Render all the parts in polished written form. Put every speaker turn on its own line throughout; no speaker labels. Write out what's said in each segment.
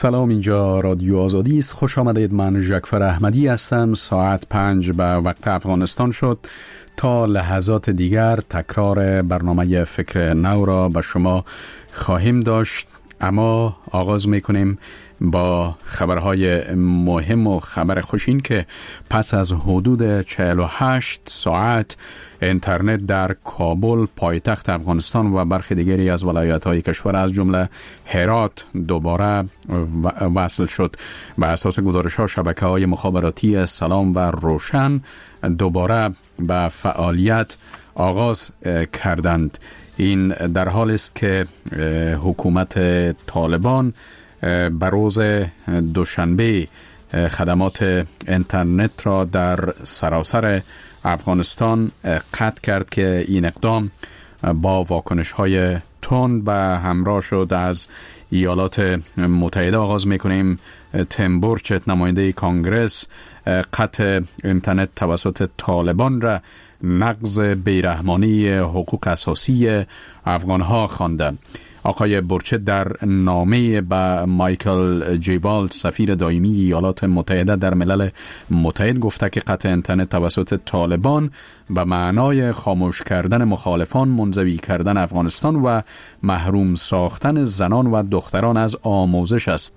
سلام، اینجا رادیو آزادی است. خوش آمدید. من جعفر احمدی هستم. ساعت 5 به وقت افغانستان شد. تا لحظات دیگر تکرار برنامه فکر نو را به شما خواهیم داشت، اما آغاز میکنیم با خبرهای مهم و خبر خوشین که پس از حدود 48 ساعت اینترنت در کابل پایتخت افغانستان و برخی دیگری از ولایت‌های کشور از جمله هرات دوباره وصل شد. به اساس گزارش‌ها شبکه‌های مخابراتی سلام و روشن دوباره به فعالیت آغاز کردند. این در حال است که حکومت طالبان به روز دوشنبه خدمات اینترنت را در سراسر افغانستان قطع کرد که این اقدام با واکنش‌های تند و همراه شد از ایالات متحده. آغاز می‌کنیم. تیم بورچت نماینده کانگرس قطع اینترنت توسط طالبان را نقض بیرحمانه حقوق اساسی افغان‌ها خواند. آقای بورچت در نامه به مایکل جیوالد سفیر دائمی ایالات متحده در ملل متحد گفته که قطع اینترنت توسط طالبان به معنای خاموش کردن مخالفان، منزوی کردن افغانستان و محروم ساختن زنان و دختران از آموزش است.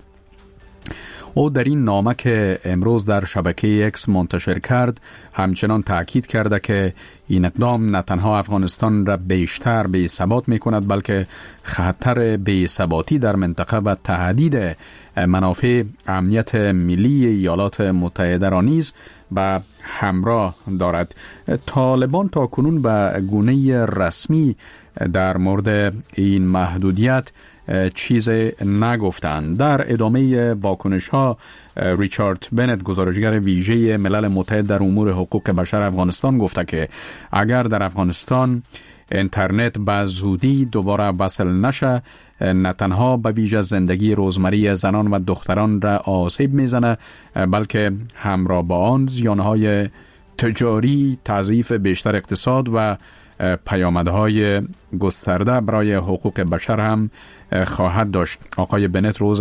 او در این نامه که امروز در شبکه اکس منتشر کرد همچنان تأکید کرده که این اقدام نه تنها افغانستان را بیشتر بی‌ثبات می‌کند بلکه خطر بی‌ثباتی در منطقه و تهدید منافع امنیت ملی ایالات متحده را نیز به همراه دارد. طالبان تا کنون به گونه رسمی در مورد این محدودیت چیز نگفتند. در ادامه واکنش ها ریچارد بنت گزارشگر ویژه ملل متحد در امور حقوق بشر افغانستان گفته که اگر در افغانستان اینترنت به زودی دوباره وصل نشه نه تنها به ویژه زندگی روزمره زنان و دختران را آسیب میزنه بلکه همراه با آن زیانهای تجاری، تضعیف بیشتر اقتصاد و پیامدهای گسترده برای حقوق بشر هم خواهد داشت. آقای بنت روز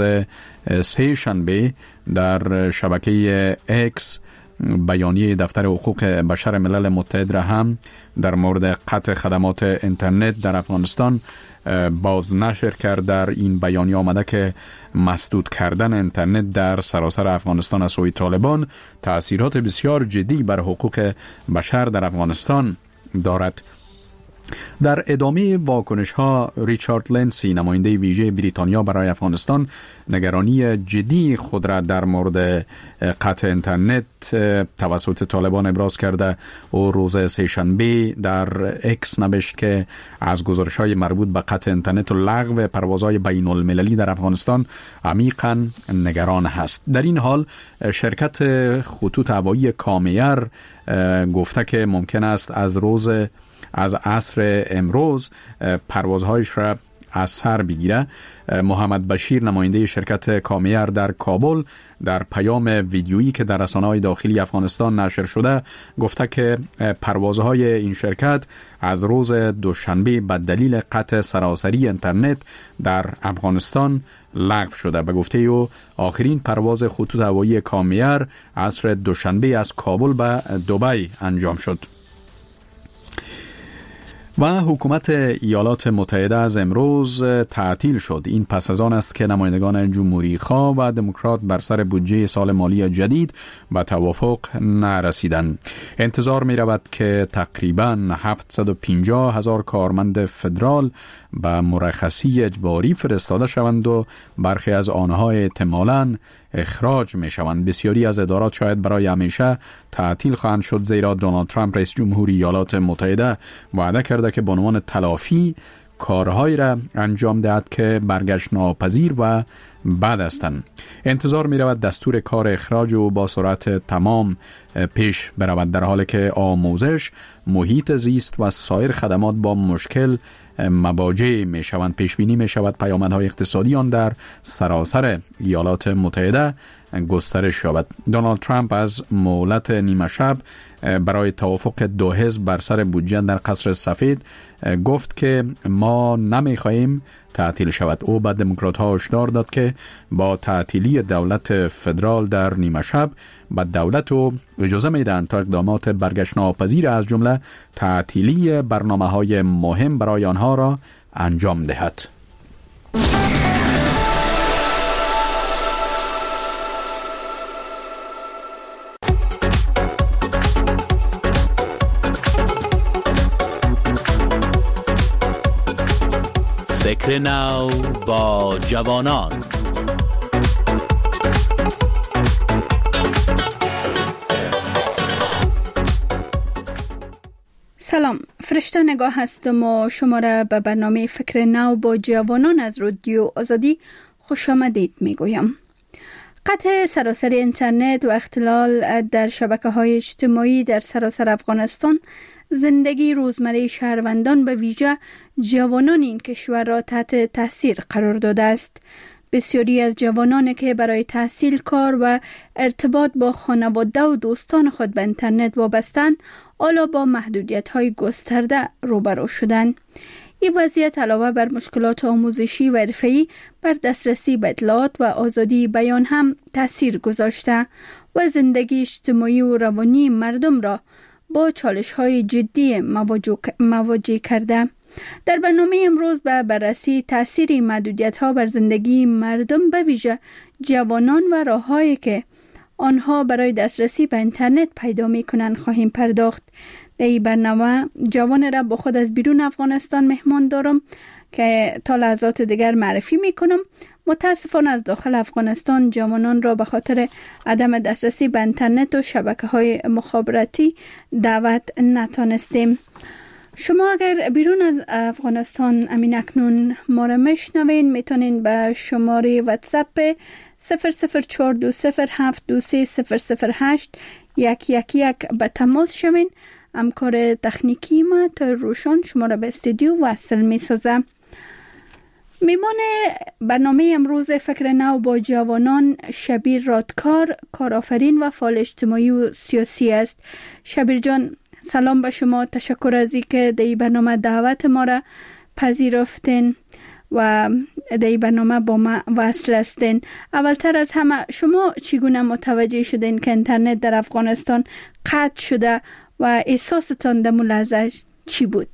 سه شنبه در شبکه اکس بیانیه دفتر حقوق بشر ملل متحد را هم در مورد قطع خدمات اینترنت در افغانستان باز نشر کرد. در این بیانیه آمده که مسدود کردن اینترنت در سراسر افغانستان از سوی طالبان تأثیرات بسیار جدی بر حقوق بشر در افغانستان دارد. در ادامه واکنش ها ریچارد لنسی نماینده ویژه بریتانیا برای افغانستان نگرانی جدی خود را در مورد قطع اینترنت توسط طالبان ابراز کرده. او روز سه‌شنبه در اکس نوشت که از گزارش های مربوط به قطع اینترنت و لغو پروازهای بین المللی در افغانستان عمیقاً نگران است. در این حال شرکت خطوط هوایی کامیر گفته که ممکن است از عصر امروز پروازهایش را از سر بگیره. محمد بشیر نماینده شرکت کامیر در کابل در پیام ویدیویی که در رسانه‌های داخلی افغانستان نشر شده گفته که پروازهای این شرکت از روز دوشنبه به دلیل قطع سراسری اینترنت در افغانستان لغو شده. به گفته او آخرین پرواز خطوط هوایی کامیر عصر دوشنبه از کابل به دبی انجام شد. و حکومت ایالات متحده از امروز تعطیل شد. این پس از آن است که نمایندگان جمهوری خواه و دموکرات بر سر بودجه سال مالی جدید به توافق نرسیدند. انتظار می رود که تقریباً 750,000 کارمند فدرال به مرخصی اجباری فرستاده شوند و برخی از آنها احتمالاً اخراج می شوند. بسیاری از ادارات شاید برای همیشه تعطیل خواهند شد زیرا دونالد ترامپ رئیس جمهور ایالات متحده وعده کرده که به عنوان تلافی کارهایی را انجام دهد که برگشت ناپذیر و بد هستند. انتظار می رود دستور کار اخراج و با سرعت تمام پیش برود در حالی که آموزش، محیط زیست و سایر خدمات با مشکل مواجه می شوند. پیش بینی می شود پیامدهای اقتصادی آن در سراسر ایالات متحده گسترش یابد. دونالد ترامپ از مهلت نیمه شب برای توافق دو حزب بر سر بودجه در قصر سفید گفت که ما نمی خواهیم تعطیل شود. او به دموکرات ها هشدار داد که با تعطیلی دولت فدرال در نیمه شب به دولت و اجازه میدهند تا اقدامات برگشت ناپذیر از جمله تعطیلی برنامه های مهم برای آنها را انجام دهد.
فکر نو با جوانان.
سلام، فرشته نگاه هستم و شما را به برنامه فکر نو با جوانان از رادیو آزادی خوش آمدید می گویم. قطع سراسر اینترنت و اختلال در شبکه‌های اجتماعی در سراسر افغانستان زندگی روزمره شهروندان به ویژه جوانان این کشور را تحت تاثیر قرار داده است. بسیاری از جوانانی که برای تحصیل، کار و ارتباط با خانواده و دوستان خود به اینترنت وابستند، حالا با محدودیت‌های گسترده روبرو شدند. این وضعیت علاوه بر مشکلات آموزشی و حرفه‌ای بر دسترسی به اطلاعات و آزادی بیان هم تاثیر گذاشته و زندگی اجتماعی و روانی مردم را با چالش‌های جدی مواجه کرده. در برنامه امروز به بررسی تاثیر محدودیت‌ها بر زندگی مردم به ویژه جوانان و راه‌هایی که آنها برای دسترسی به اینترنت پیدا می‌کنند خواهیم پرداخت. در این برنامه جوان را با خود از بیرون افغانستان مهمان دارم که تا لحظات دیگر معرفی می‌کنم. متاسفانه از داخل افغانستان جوانان را به خاطر عدم دسترسی به اینترنت و شبکه‌های مخابراتی دعوت نتانستیم. شما اگر بیرون از افغانستان امین اکنون ما را میشنوین، میتونین به شماره واتساپ 00420723008 111 به تماس شوین. همکار تکنیکی ما تا روشان شما را به استودیو وصل میسازم. میمان برنامه امروز فکر نو با جوانان شبیر رادکار، کارآفرین و فعال اجتماعی و سیاسی است. شبیر جان، سلام به شما. تشکر از اینکه در این برنامه دعوت ما را پذیرفتین و در این برنامه با ما وصل هستین. اولتر از همه شما چگونه متوجه شدین که اینترنت در افغانستان قطع شده و احساستان در لحظه چی بود؟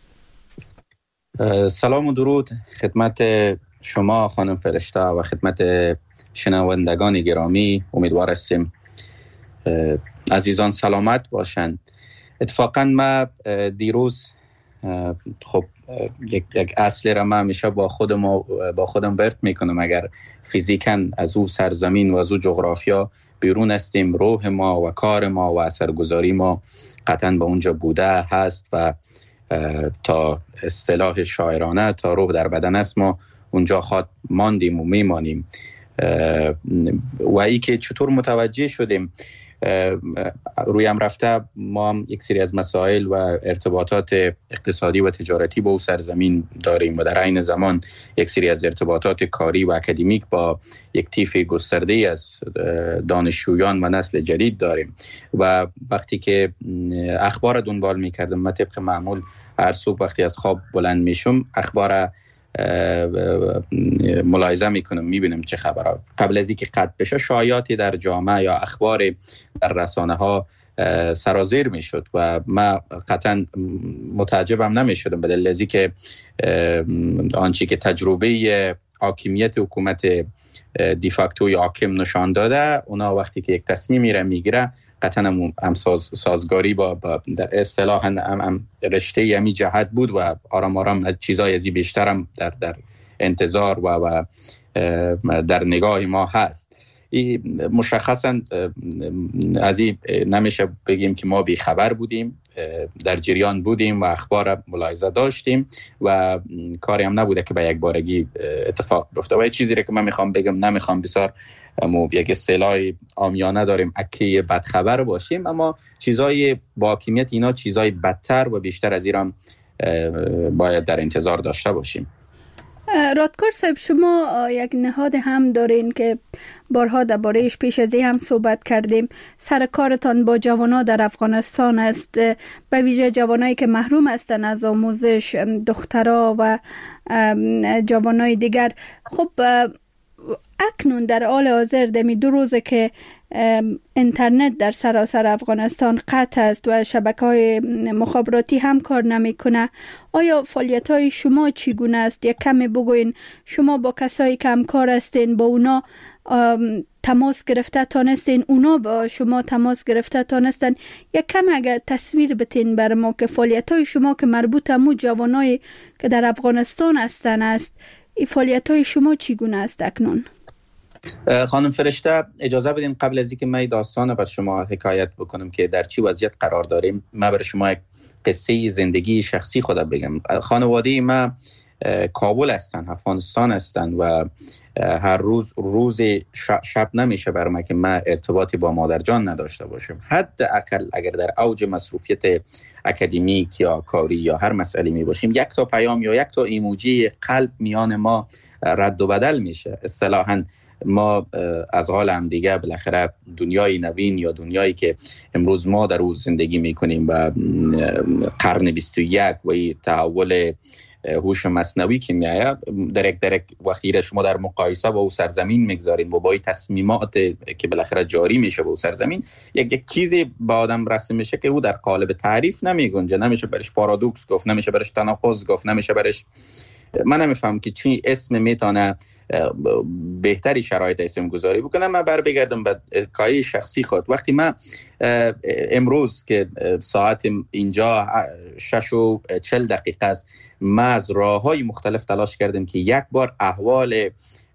سلام و درود خدمت شما خانم فرشته و خدمت شنوندگان گرامی. امیدوار هستیم عزیزان سلامت باشند. اتفاقا ما دیروز خب یک اصلی را من همیشه با خودم ورد میکنم. اگر فیزیکاً از او سرزمین و از او جغرافیا بیرون هستیم، روح ما و کار ما و اثرگذاری ما قطعاً به اونجا بوده هست و تا اصطلاح شاعرانه تا روح در بدن است ما اونجا خود ماندیم و میمانیم. و ای که چطور متوجه شدیم روی هم رفته ما هم یک سری از مسائل و ارتباطات اقتصادی و تجارتی با او سرزمین داریم و در عین زمان یک سری از ارتباطات کاری و اکادمیک با یک طیف گسترده از دانشجویان و نسل جدید داریم. و وقتی که اخبار دنبال می‌کردم، من طبق معمول هر صبح وقتی از خواب بلند میشم اخبار ملاحظه میکنم، میبینم چه خبرها. قبل از اینکه قطع بشه شایعاتی در جامعه یا اخبار در رسانه ها سرازیر میشد و من قطعا متعجبم نمیشدم به دلیل از اینکه آنچه که تجربه حاکمیت حکومت دیفاکتوی حاکم نشان داده، اونا وقتی که یک تصمیمی را میگیره قطعا هم سازگاری با در اصطلاح هم رشته همی جهت بود و آرام آرام چیزای ازی بیشتر هم در انتظار و در نگاه ما هست. مشخصا از این نمیشه بگیم که ما بیخبر بودیم، در جریان بودیم و اخبار ملاحظه داشتیم و کاری هم نبوده که به یک بارگی اتفاق بیفته. و چیزی که من میخوام بگم، نمیخوام بسیار یک اصطلاح عامیانه داریم اکی بدخبر باشیم، اما چیزای با حاکمیت اینا چیزای بدتر و بیشتر از ایران باید در انتظار داشته باشیم.
رادکار صاحب، شما یک نهاد هم دارین که بارها درباره‌اش پیش از این هم صحبت کردیم. سر کارتان با جوانان در افغانستان است، به ویژه جوانایی که محروم هستند از آموزش، دخترها و جوانای دیگر. خب اکنون در حال حاضر دمی 2 روزه که اینترنت در سراسر افغانستان قطع است و شبکه‌های مخابراتی هم کار نمی‌کنه. آیا فعالیت‌های شما چگونه است؟ یک کمی بگوین. شما با کسایی که همکار هستین با اونا تماس گرفته تانستین، اونا با شما تماس گرفته تانستن؟ یک کم اگر تصویر بتین بر ما که فعالیت‌های شما که مربوط به جوانایی که در افغانستان هستن است، این فعالیت‌های شما چگونه است اکنون؟
خانم فرشته، اجازه بدین قبل از اینکه من داستان بر شما حکایت بکنم که در چی وضعیت قرار داریم، من بر شما یک قصه زندگی شخصی خودم بگم. خانواده من کابل هستن، افغانستان هستن و هر روز شب نمیشه برام که من ارتباطی با مادر جان نداشته باشم. حداقل اگر در اوج مصروفیت اکادمیک یا کاری یا هر مسئله می باشیم، 1 تا پیام یا 1 تا ایموجی قلب میان ما رد و بدل میشه. اصطلاحاً ما از حال هم دیگه بالاخره دنیای نوین یا دنیایی که امروز ما در اون زندگی میکنیم و قرن 21 و تحول هوش مصنوعی که میاد، در وقتی را شما در مقایسه با اون سرزمین میگذارین و با این تصمیمات که بالاخره جاری میشه با اون سرزمین، یک چیزی با آدم رسم میشه که او در قالب تعریف نمیگنجه. نمیشه برش پارادوکس گفت، نمیشه برش تناقض گفت، نمیشه برش، من نمیفهم که چی اسم میتونه بهتری شرایط اسم گذاری بکنم. من بر بگردم به کاری شخصی خود. وقتی من امروز که ساعت اینجا 6:40 است، من از راه‌های مختلف تلاش کردم که یک بار احوال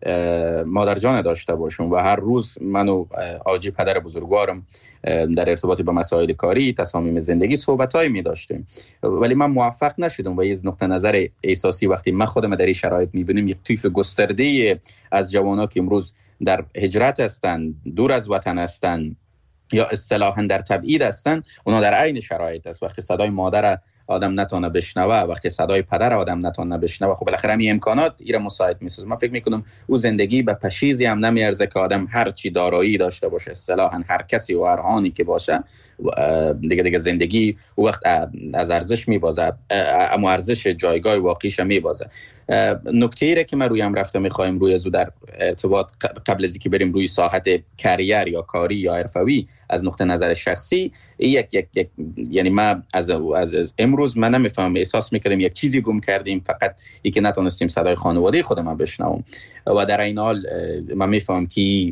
مادر جان داشته باشم و هر روز منو آجی پدر بزرگوارم در ارتباط با مسائل کاری، تصامیم زندگی صحبتایی می داشتیم، ولی من موفق نشدم. و از نقطه نظر احساسی وقتی من خودم در این شرایط می بینم، یک طیف گسترده از جوانان که امروز در هجرت هستند، دور از وطن هستند یا اصطلاحاً در تبعید هستند، اونا در عین شرایط است. وقتی صدای مادر آدم نتونه بشنوه، وقتی صدای پدر آدم نتونه بشنوه، خب بالاخره این امکانات ایره مساعد میسازه. من فکر میکنم او زندگی به پشیزی هم نمیارزه که آدم هر چی دارایی داشته باشه، اصطلاحاً هر کسی و هر آنی که باشه، دیگه زندگی او وقت از ارزش میبازه، اما ارزش جایگاه واقعیش میبازه. نکته ای که من رویم رفته میخوایم روی زو در ارتباط قبل از اینکه بریم روی ساحت کریر یا کاری یا حرفوی، از نقطه نظر شخصی یعنی من از امروز من نمیفهمم، احساس میکردم یک چیزی گم کردیم، فقط اینکه نتونستیم صدای خانواده خودم بشنوم. و در این حال من میفهمم که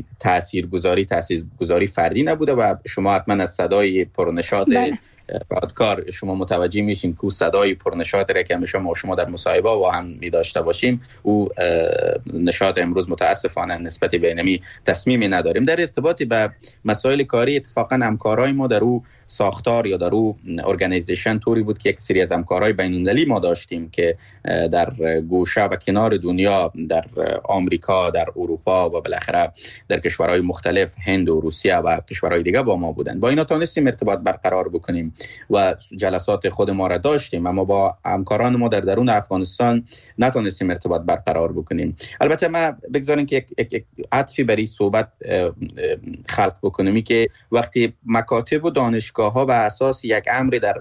تاثیرگذاری فردی نبوده و شما حتما از صدای پرنشاط رادکار شما متوجه میشین که صدای پرنشاط را که شما در مصاحبه و هم می داشته باشیم، او نشاط امروز متاسفانه نسبت به اینمی تصمیمی نداریم. در ارتباطی به مسائل کاری، اتفاقا همکارای ما در او ساختار یا در او ارگانیزیشن طوری بود که یک سری از همکارای بین‌المللی ما داشتیم که در گوشه و کنار دنیا، در آمریکا، در اروپا و بالاخره در کشورهای مختلف، هند و روسیه و کشورهای دیگه با ما بودن. با اینا تونستیم ارتباط برقرار بکنیم و جلسات خود ما را داشتیم، اما با همکاران ما در درون افغانستان نتونستیم ارتباط برقرار بکنیم. البته ما بگذاریم که یک عطفی برای صحبت خلق بکنیم که وقتی مکاتب و دانشگاه‌ها و اساس یک امر در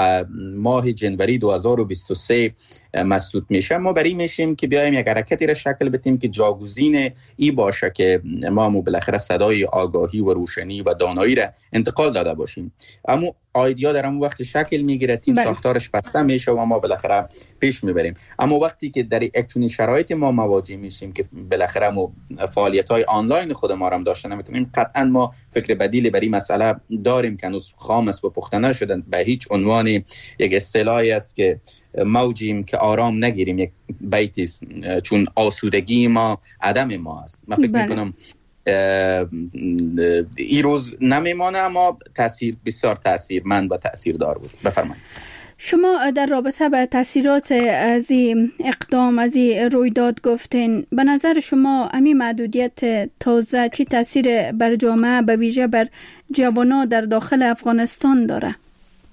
ماه جنوری 2023 مسدود میشه، ما برای میشیم که بیایم یک حرکتی را شکل بدیم که جاگزین ای باشه که ما بالاخره صدای آگاهی و روشنی و دانایی را انتقال داده باشیم. اما ایده در اون وقت شکل میگیره، تیم ساختارش بسته میشه و ما بالاخره پیش میبریم. اما وقتی که در یک چنین شرایط ما مواجه میشیم که بالاخره ما فعالیت‌های آنلاین خود ما هم داشته نمیتونیم، قطعا ما فکر بدیلی برای مسئله داریم که هنوز خام است و پخته نشدن. به هیچ عنوان یک اصطلاحی است که موجیم که آرام نگیریم، یک بیتی است، چون آسودگی ما عدم ما است. من فکر میکنم این روز نمیمانه، اما بسیار تاثیرمند و تاثیردار بود. بفرمایید.
شما در رابطه به تاثیرات از این اقدام، از این رویداد گفتین. به نظر شما همین محدودیت تازه چی تاثیر بر جامعه، به ویژه بر جوانان در داخل افغانستان داره؟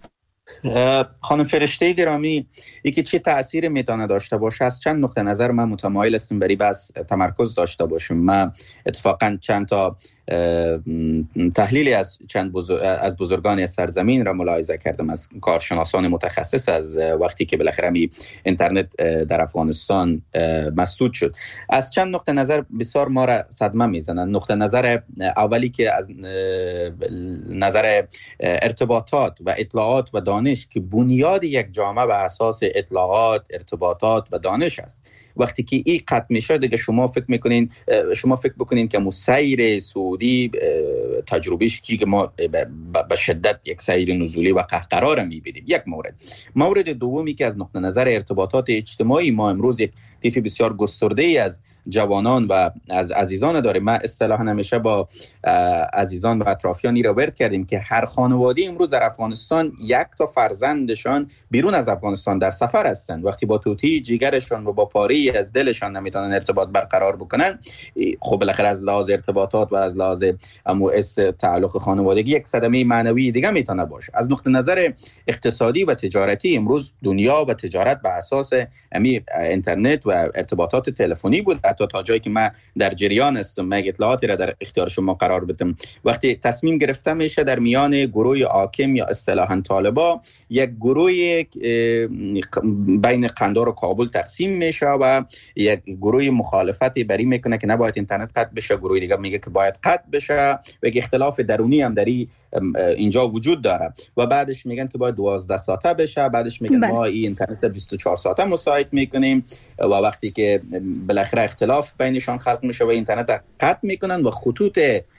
خانم فرشته گرامی، یکی چه تأثیر میتونه داشته باشه از چند نقطه نظر من متمایل هستم بری بس تمرکز داشته باشم. من اتفاقا چند تا تحلیلی از از بزرگان سرزمین را ملاحظه کردم، از کارشناسان متخصص، از وقتی که بالاخره اینترنت در افغانستان مسدود شد. از چند نقطه نظر بسیار ما را صدمه میزنن. نقطه نظر اولی که از نظر ارتباطات و اطلاعات و دانش که بنیاد یک جامعه بر اساس اطلاعات، ارتباطات و دانش است، وقتی که این قطع میشه دیگه شما فکر بکنین که سیر سعودی تجربهش که ما به شدت یک سیر نزولی و قهقرار میبینیم. یک مورد دومی که از نقطه نظر ارتباطات اجتماعی ما امروز یک طیف بسیار گسترده از جوانان و از عزیزان داریم. ما اصطلاحاً همیشه با عزیزان و اطرافیانی را ورد کردیم که هر خانواده امروز در افغانستان یک تا فرزندشان بیرون از افغانستان در سفر هستند. وقتی با توتی جیگرشان و با پاری از دلشان نمیتونن ارتباط برقرار بکنن، خب بالاخره از لحاظ ارتباطات و از لحاظ تعلق خانوادگی یک صدمه معنوی دیگه میتونه باشه. از نقطه نظر اقتصادی و تجارتی امروز دنیا و تجارت بر اساس اینترنت و ارتباطات تلفنی بود. حتی تا جایی که من در جریان هستم، من اطلاعاتی را در اختیار شما قرار بدم، وقتی تصمیم گرفته میشه در میان گروه حاکم یا اصطلاحاً طالبا یک گروه بین قندار و کابل تقسیم میشه و یک گروه مخالفتی بری میکنه که نباید اینترنت قطع بشه، گروه دیگه میگه که باید قطع بشه و یک اختلاف درونی هم در اینجا وجود داره و بعدش میگن که باید 12 ساعته بشه، بعدش میگن ما این اینترنت 24 ساعته مساعد میکنیم و وقتی که بالاخره اختلاف بینشان خلق میشه و اینترنت قطع میکنن و خطوط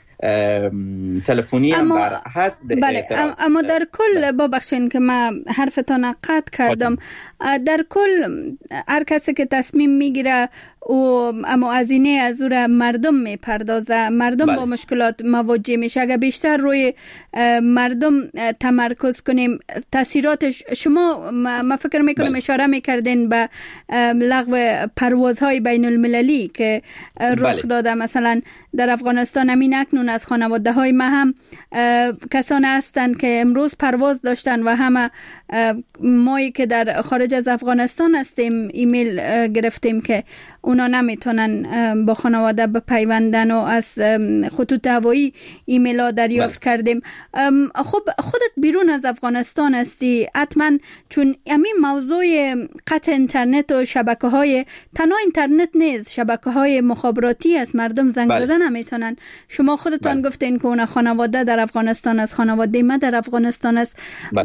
تلفنی هم بر حسب اعتراض.
اما در کل ببخشید که من حرفتان قطع کردم، در کل هر کسی که تصمیم میگیره و اما هزینه از او را مردم میپردازه، مردم با مشکلات مواجه میشه. اگر بیشتر روی مردم تمرکز کنیم تاثیراتش، شما ما فکر میکنم اشاره میکردین به لغو پروازهای بین المللی که رخ داده. مثلا در افغانستان همین اکنون از خانواده های ما هم کسان هستند که امروز پرواز داشتن و همه مایی که در خارج از افغانستان هستیم ایمیل گرفتیم که اونا نمیتونن با خانواده بپیوندن و از خطوط هوایی ایمیل ها دریافت کردیم. خب خودت بیرون از افغانستان هستی، حتما چون همین موضوع قطع اینترنت و شبکه های تنها اینترنت نیست، شبکه های مخابراتی است، مردم زنگ زدن نمیتونن. شما خودتان گفتین که اون خانواده در افغانستان است، خانواده ما در افغانستان است.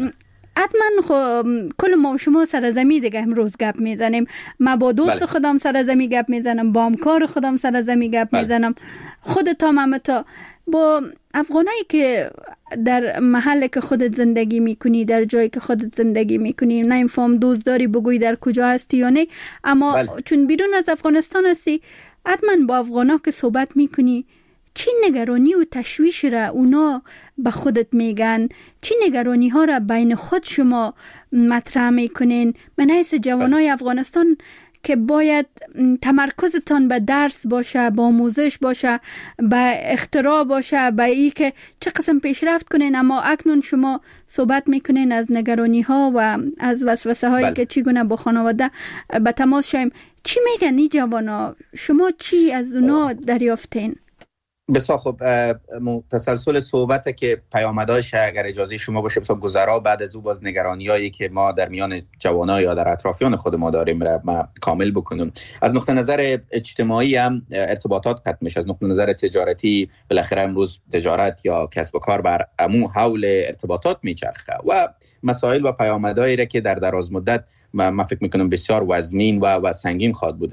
حتما کل ما و شما سرزمی دیگه امروز گپ میزنیم. ما با دوست خودم سرزمی گپ میزنم، با همکار خودم سرزمی گپ میزنم، خودت هم تا با افغانایی که در محله که خودت زندگی میکنی، در جایی که خودت زندگی میکنی، نه اینفهم دوست داری بگوی در کجا هستی یا نه، اما چون بیرون از افغانستان هستی حتما با افغانا که صحبت میکنی چی نگرانی و تشویش را اونا به خودت میگن، چی نگرانی ها را بین خود شما مطرح میکنین؟ من حیث جوانای افغانستان که باید تمرکزتان به درس باشه، به آموزش باشه، به اختراع باشه، به ای که چه قسم پیشرفت کنین، اما اکنون شما صحبت میکنین از نگرانی ها و از وسوسه هایی که چگونه با خانواده به تماس شویم. چی میگن این جوانا؟ شما چی از اونا دریافتین؟
بسیار خوب. تسلسل صحبت که پیامدهاش اگر اجازه شما باشه بسیار گذرا بعد از او باز نگرانیایی که ما در میان جوانان یا در اطرافیان خود ما داریم را ما کامل بکنم. از نقطه نظر اجتماعی هم ارتباطات قطع میشه، از نقطه نظر تجارتی بالاخره امروز تجارت یا کسب و کار بر عمو حول ارتباطات میچرخه و مسائل و پیامدهایی را که در دراز مدت من فکر میکنم بسیار وزمین و سنگین خواهد بود.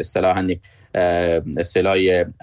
اصطلاح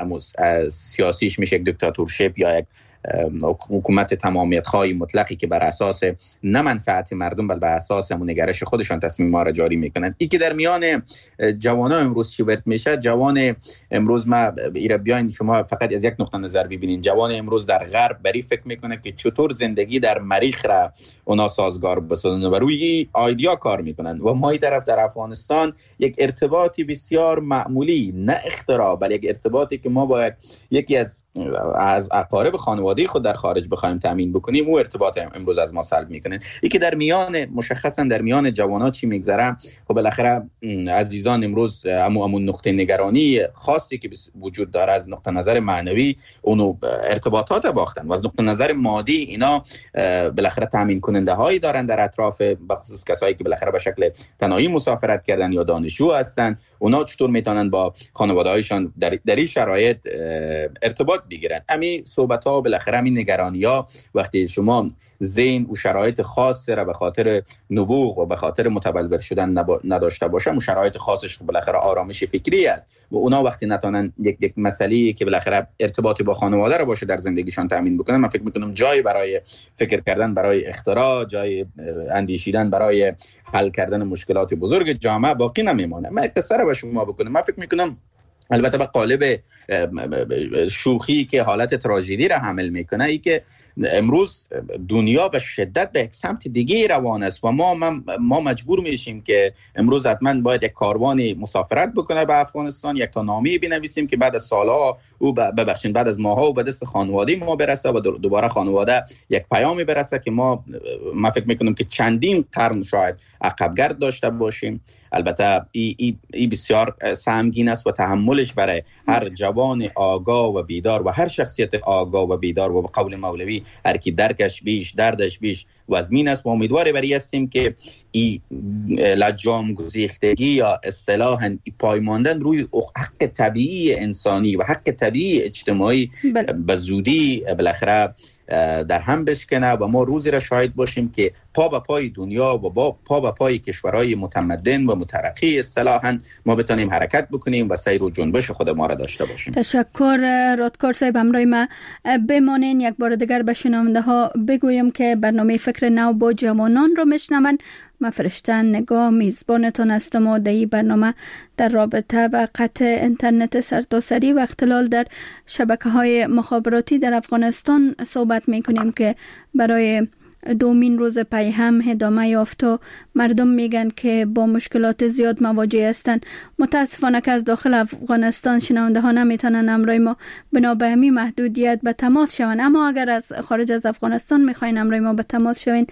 سیاسیش میشه یک دیکتاتورشیپ یا یک حکومت تمامیت خواهی مطلقی که بر اساس نه منفعت مردم بل بر اساس همون نگرش خودشان تصمیم ها را جاری میکنند. این که در میان جوانان امروز چی ورد میشه، جوان امروز ما ایرا بیاین شما فقط از یک نقطه نظر ببینین، جوان امروز در غرب بری فکر میکنه که چطور زندگی در مریخ را اونا سازگار بسازن و روی ایدیا کار میکنن و ما این طرف در افغانستان یک ارتباطی بسیار معمولی، نه اختراع، بل یک ارتباطی که ما باید یکی از اقارب خانواده خانواده خود در خارج بخوایم تامین بکنیم، او ارتباط امروز از ما سلب میکنه. یکی در میان مشخصا در میان جوانان چی میگذره، خب بالاخره عزیزان امروز همون نقطه نگرانی خاصی که وجود داره از نقطه نظر معنوی اونو ارتباطات باختن و از نقطه نظر مادی اینا بالاخره تامین کننده هایی دارن در اطراف، بخصوص کسایی که بالاخره به شکل تنهایی مسافرت کردن یا دانشجو هستن. اونا چطور میتونن با خانواده‌هایشان در این شرایط ارتباط بگیرن؟ همین صحبت‌ها بالاخره همین نگرانی‌ها وقتی شما ذهن و شرایط خاص را به خاطر نبوغ و به خاطر متبلور شدن نداشته باشه، اون شرایط خاصش بالاخره آرامش فکری است و اونا وقتی نتونن یک مسئله‌ای که بالاخره ارتباطی با خانواده را باشه در زندگیشان تامین بکنن، من فکر می‌کنم جای برای فکر کردن، برای اختراع، جای اندیشیدن برای حل کردن مشکلات بزرگ جامعه باقی نمیمونه. من اختصار به شما بکنم، من فکر می‌کنم البته به قالب شوخی که حالت تراژدی را حمل میکنه، ای که امروز دنیا به شدت به یک سمت دیگه روان است و ما مجبور میشیم که امروز حتما باید یک کاروانی مسافرت بکنه به افغانستان، یک تا نامه بنویسیم که بعد از سالها او بعد از ماها و به دست خانواده ما برسه و دوباره خانواده یک پیامی برسه که ما فکر میکنم که چندین قرن شاید عقبگرد داشته باشیم. البته ای بسیار سهمگین است و تحملش برای هر جوان آگاه و بیدار و هر شخصیت آگاه و بیدار و به قول مولوی هر کی درکش بیش دردش بیش وزمین است. و امیدواره بری هستیم که این لجام گسیختگی یا اصطلاحاً پایماندن روی حق طبیعی انسانی و حق طبیعی اجتماعی به زودی بالاخره در هم بشکنه و ما روزی را شاهد باشیم که پا به پای دنیا و پا به پای کشورهای متمدن و مترقی اصطلاحاً ما بتونیم حرکت بکنیم و سیر و جنبش خود ما را داشته باشیم.
تشکر رادکار صاحب، همراه ما بمانین. یک بار دیگر به شنونده ها بگویم که برنامه فکر نو با جوانان رو میشنون. من فرشته نگاه میزبانتون هستم و در این برنامه در رابطه و قطع اینترنت سرتاسری و اختلال در شبکه‌های مخابراتی در افغانستان صحبت میکنیم که برای دومین روز پی هم ادامه یافت و مردم میگن که با مشکلات زیاد مواجه هستند. متاسفانه که از داخل افغانستان شنونده ها نمیتونن همراه ما بنا به همین محدودیت به تماس شوند، اما اگر از خارج از افغانستان میخواین همراه ما به تماس شوین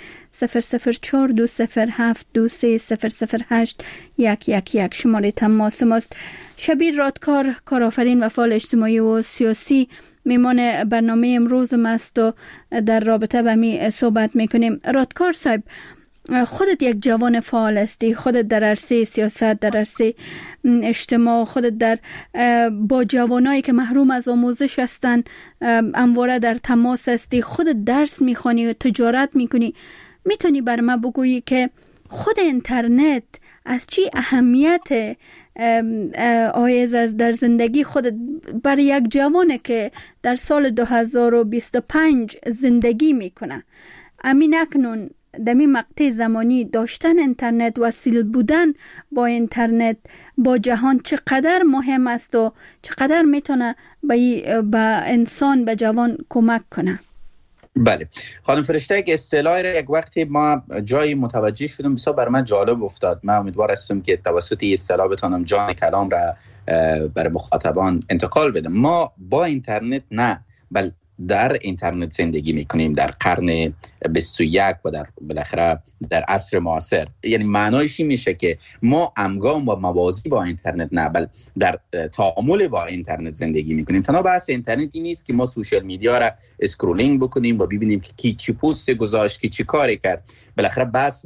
004-207-2008-111 شماره تماس ماست. شبیر رادکار، کارآفرین و فعال اجتماعی و سیاسی، میمان برنامه امروز ماست و در رابطه با می صحبت میکنیم. رادکار صاحب، خودت یک جوان فعال هستی، خودت در عرصه سیاست، در عرصه اجتماع، خودت در با جوانایی که محروم از آموزش هستن همواره در تماس هستی، خودت درس میخوانی و تجارت میکنی. میتونی بر ما بگویی که خود اینترنت از چی اهمیت آیز از در زندگی خودت برای یک جوانه که در سال 2025 زندگی میکنه؟ امین اکنون دمی مقطع زمانی داشتن اینترنت، وصل بودن با اینترنت با جهان چقدر مهم است و چقدر میتونه به انسان، به جوان کمک کنه؟
بله خانم فرشته، که اصطلاحی را یک وقتی ما جایی متوجه شدم بسیار بر من جالب افتاد. من امیدوار هستم که توسط این اصطلاح بتونم جان کلام را برای مخاطبان انتقال بدم. ما با اینترنت نه، بل در اینترنت زندگی میکنیم در قرن 21 و در بالاخره در عصر معاصر. یعنی معنایش این میشه که ما همگام و موازی با اینترنت نه، بل در تعامل با اینترنت زندگی میکنیم. تنها بحث اینترنت این نیست که ما سوشال میدیا را اسکرولینگ بکنیم و ببینیم که کی چی پست گذاشت، کی چی کاری کرد. بالاخره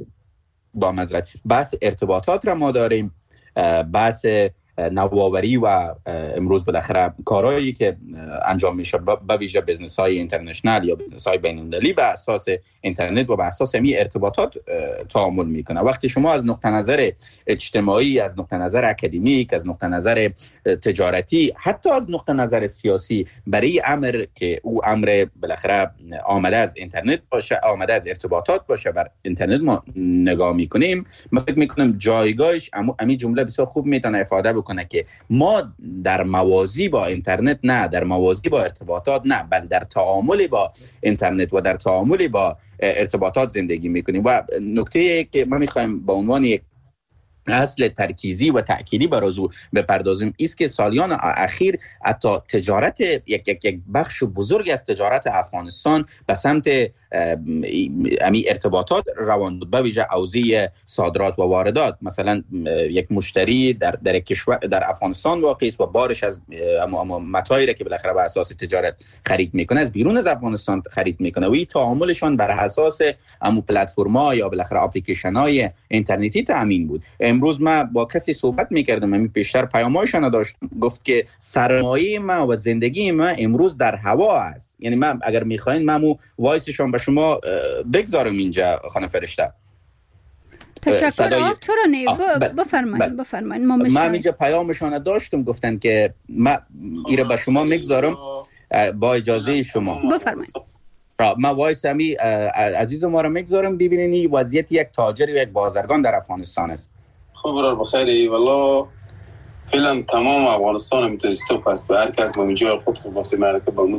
بحث ارتباطات را ما داریم، بحث نوآوری و امروز بالاخره کارهایی که انجام میشه به ویژه بزنس های اینترنشنال یا بزنس های بین‌المللی به اساس اینترنت و به اساس همین ارتباطات تعامل میکنه. وقتی شما از نقطه نظر اجتماعی، از نقطه نظر اکادمیک، از نقطه نظر تجارتی، حتی از نقطه نظر سیاسی برای امر که او امر بالاخره آمده از اینترنت باشه، آمده از ارتباطات باشه، بر اینترنت ما نگاه میکنیم، من فکر میکنم جایگاهش همین جمله بسیار خوب میتونه افاده کنه که ما در موازی با اینترنت نه، در موازی با ارتباطات نه، بل در تعامل با اینترنت و در تعامل با ارتباطات زندگی میکنیم. و نکته که ما میخوایم با عنوان یک اصل ترکیزی و تأکیدی بر موضوع بپردازیم است که سالیان اخیر حتی تجارت یک بخش بزرگ از تجارت افغانستان به سمت ارتباطات روان بود، به ویژه حوزه صادرات و واردات. مثلا یک مشتری در کشور در افغانستان واقع است و بارش از متاعی که بالاخره بر اساس تجارت خرید میکنه از بیرون از افغانستان خرید میکنه و این تعاملشان بر اساس پلتفرم‌ها یا بالاخره اپلیکیشن‌های اینترنتی تامین بود. امروز ما با کسی صحبت میکردم، من بیشتر پیام‌هایشان داشت، گفت که سرمایه ما و زندگی ما امروز در هوا است. یعنی من اگر میخواین من وایسشون به شما بگذارم اینجا خانم فرشته.
تشکر. چرا نه؟ بفرمایید.
من اینجا پیامشان داشتم، گفتن که من ایره به شما میگذارم با اجازه شما.
بفرمایید.
ما وایس همی عزیز ما رو میگذارم ببینین وضعیت یک تاجر و یک بازرگان در افغانستان است.
خب برای بخیری والله فعلا تمام افغانستان میتونه استوپ است و هر کس به جای خود واسه مرکب بمود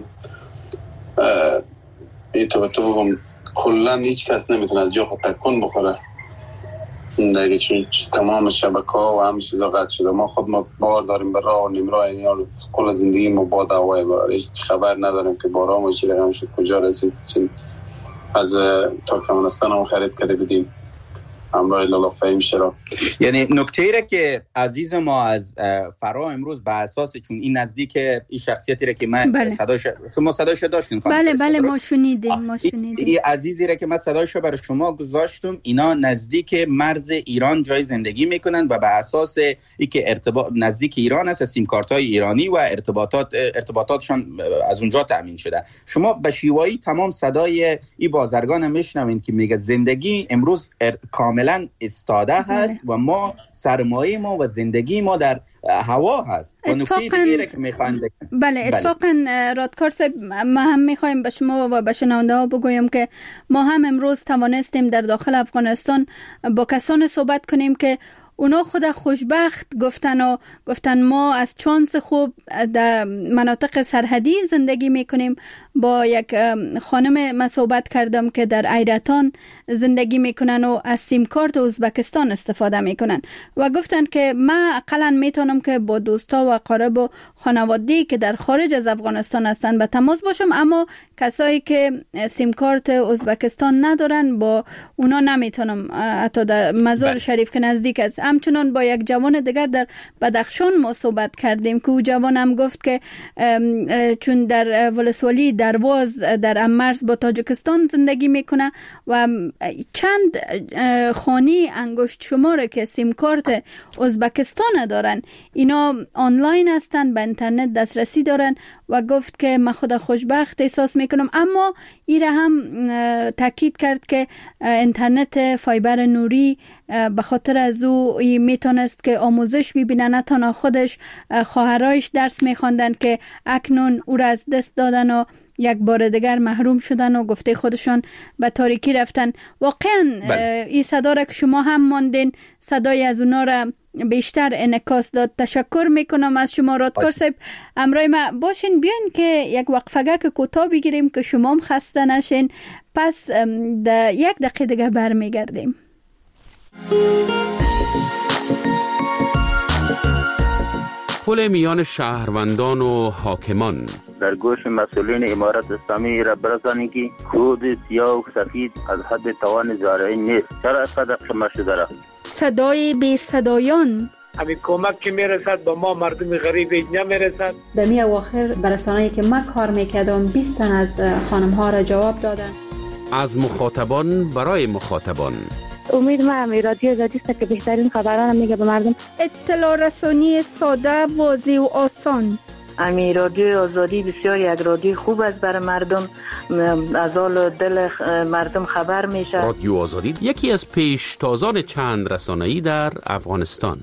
تو بگم کلا هیچ کس نمیتونه از جای خود تکون بخوره دیگه، چون تمام شبکه‌ها و همه چیزا قطع شده. ما خود ما بار داریم به راه و نیمراه، یعنی کل زندگی ما با هوای برای هیچ خبر نداریم که بارا ما چی رقم شد کجا رسید. از ترکمنستان هم خرید کرده بودیم همراه لالا فهیم شرا.
یعنی نکته ای را که عزیز ما از فرا امروز به اساس چون این نزدیک این شخصیتی را که من شما صدایش داشتین
بله ما شنیدیم
این عزیزی را که من صدایش برای شما گذاشتم، اینا نزدیک مرز ایران جای زندگی میکنن و به اساس اینکه نزدیک ایران است، سیم کارت های ایرانی و ارتباطاتشان از اونجا تامین شده. شما به شیوایی تمام صدای این بازرگان میشنوین که میگه زندگی امروز کاملا استاده هست و ما سرمایه ما و زندگی ما در هوا هست.
بله اتفاقا رادکار صاحب، ما هم میخوایم به شما و به شنونده ها بگویم که ما هم امروز توانستیم در داخل افغانستان با کسان صحبت کنیم که اونا خود خوشبخت گفتن ما از چانس خوب در مناطق سرحدی زندگی میکنیم. با یک خانم من صحبت کردم که در ایرتان زندگی میکنن و از سیم کارت ازبکستان استفاده میکنن و گفتن که من اقلا میتونم که با دوستا و اقارب و خانواده‌ای که در خارج از افغانستان هستن به تماس باشم، اما کسایی که سیم کارت ازبکستان ندارن با اونا نمیتونم حتی در مزار شریف که نزدیک است. همچنان با یک جوان دیگر در بدخشان ما صحبت کردیم که او جوان هم گفت که چون در ولسوالی درواز در امرز با تاجیکستان زندگی میکنه و چند خانی انگشت شماره که سیم کارت ازبکستان دارن اینا آنلاین هستن، به اینترنت دسترسی دارن و گفت که من خود خوشبخت احساس میکنم. اما ایره هم تاکید کرد که اینترنت فایبر نوری به خاطر از او میتونست که آموزش ببینن، نه تنها خودش خواهرایش درس میخواندن که اکنون او را از دست دادن و یک بار دیگر محروم شدن و گفته خودشان به تاریکی رفتن. واقعا این صدا را که شما هم ماندین صدای از اونا را بیشتر انعکاس داد. تشکر میکنم از شما رادکار صاحب. امروز ما باشین بیاین که یک وقفه که کوتاه بگیریم که شما هم خسته نشین، پس یک دقیقه دیگه برمیگردیم.
پل میان شهروندان و حاکمان.
در گوش مسئولین امارت اسلامی را برسانید که کود سیاه و سفید از حد توان زارعی نیست. چرا اینقدر قمه شده را؟ صدای
بی صدایان.
همین کمک که میرسد به ما مردم غریب نمیرسد.
در می اواخر برسانه‌ای که ما کار میکردم 20 تن از خانم ها را جواب دادن.
از مخاطبان برای مخاطبان.
امید ما همی رادیو آزادی است که بهترین خبران میگه به مردم.
اطلاع رسانی ساده، واضح و آسان.
امی رادیو آزادی بسیار یک رادیو خوب است برای مردم، از حال دل مردم خبر میشه.
رادیو آزادی یکی از پیشتازان چند رسانه‌ای در افغانستان.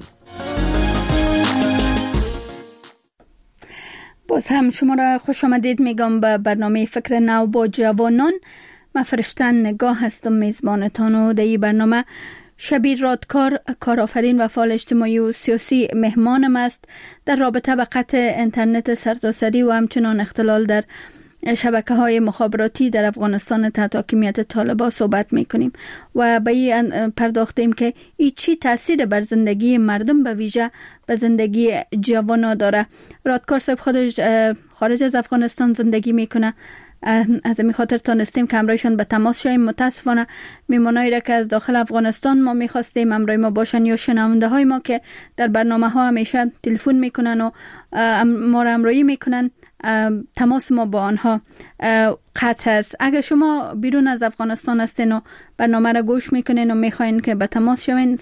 باز هم شما را خوش آمدید میگم به برنامه فکر نو با جوانان. من فرشته نگاه هستم میزبانتان و در این برنامه شبیر رادکار، کارآفرین و فعال اجتماعی و سیاسی مهمانم است. در رابطه به قطع اینترنت سرتاسری و همچنان اختلال در شبکه‌های مخابراتی در افغانستان تحت حاکمیت طالبان صحبت میکنیم و به این پرداختیم که این چی تاثیر بر زندگی مردم به ویژه به زندگی جوانا داره. رادکار صاحب خودش خارج از افغانستان زندگی میکنه، از این خاطر تانستیم که همراهشان به تماس شویم. متاسفانه میمانایی را که از داخل افغانستان ما میخواستیم همراه ما باشن یا شنونده های ما که در برنامه ها همیشه تلفن میکنن و ما را همراهی میکنن، تماس ما با آنها قطع است. اگر شما بیرون از افغانستان هستین و برنامه را گوش میکنین و میخواین که به تماس شوین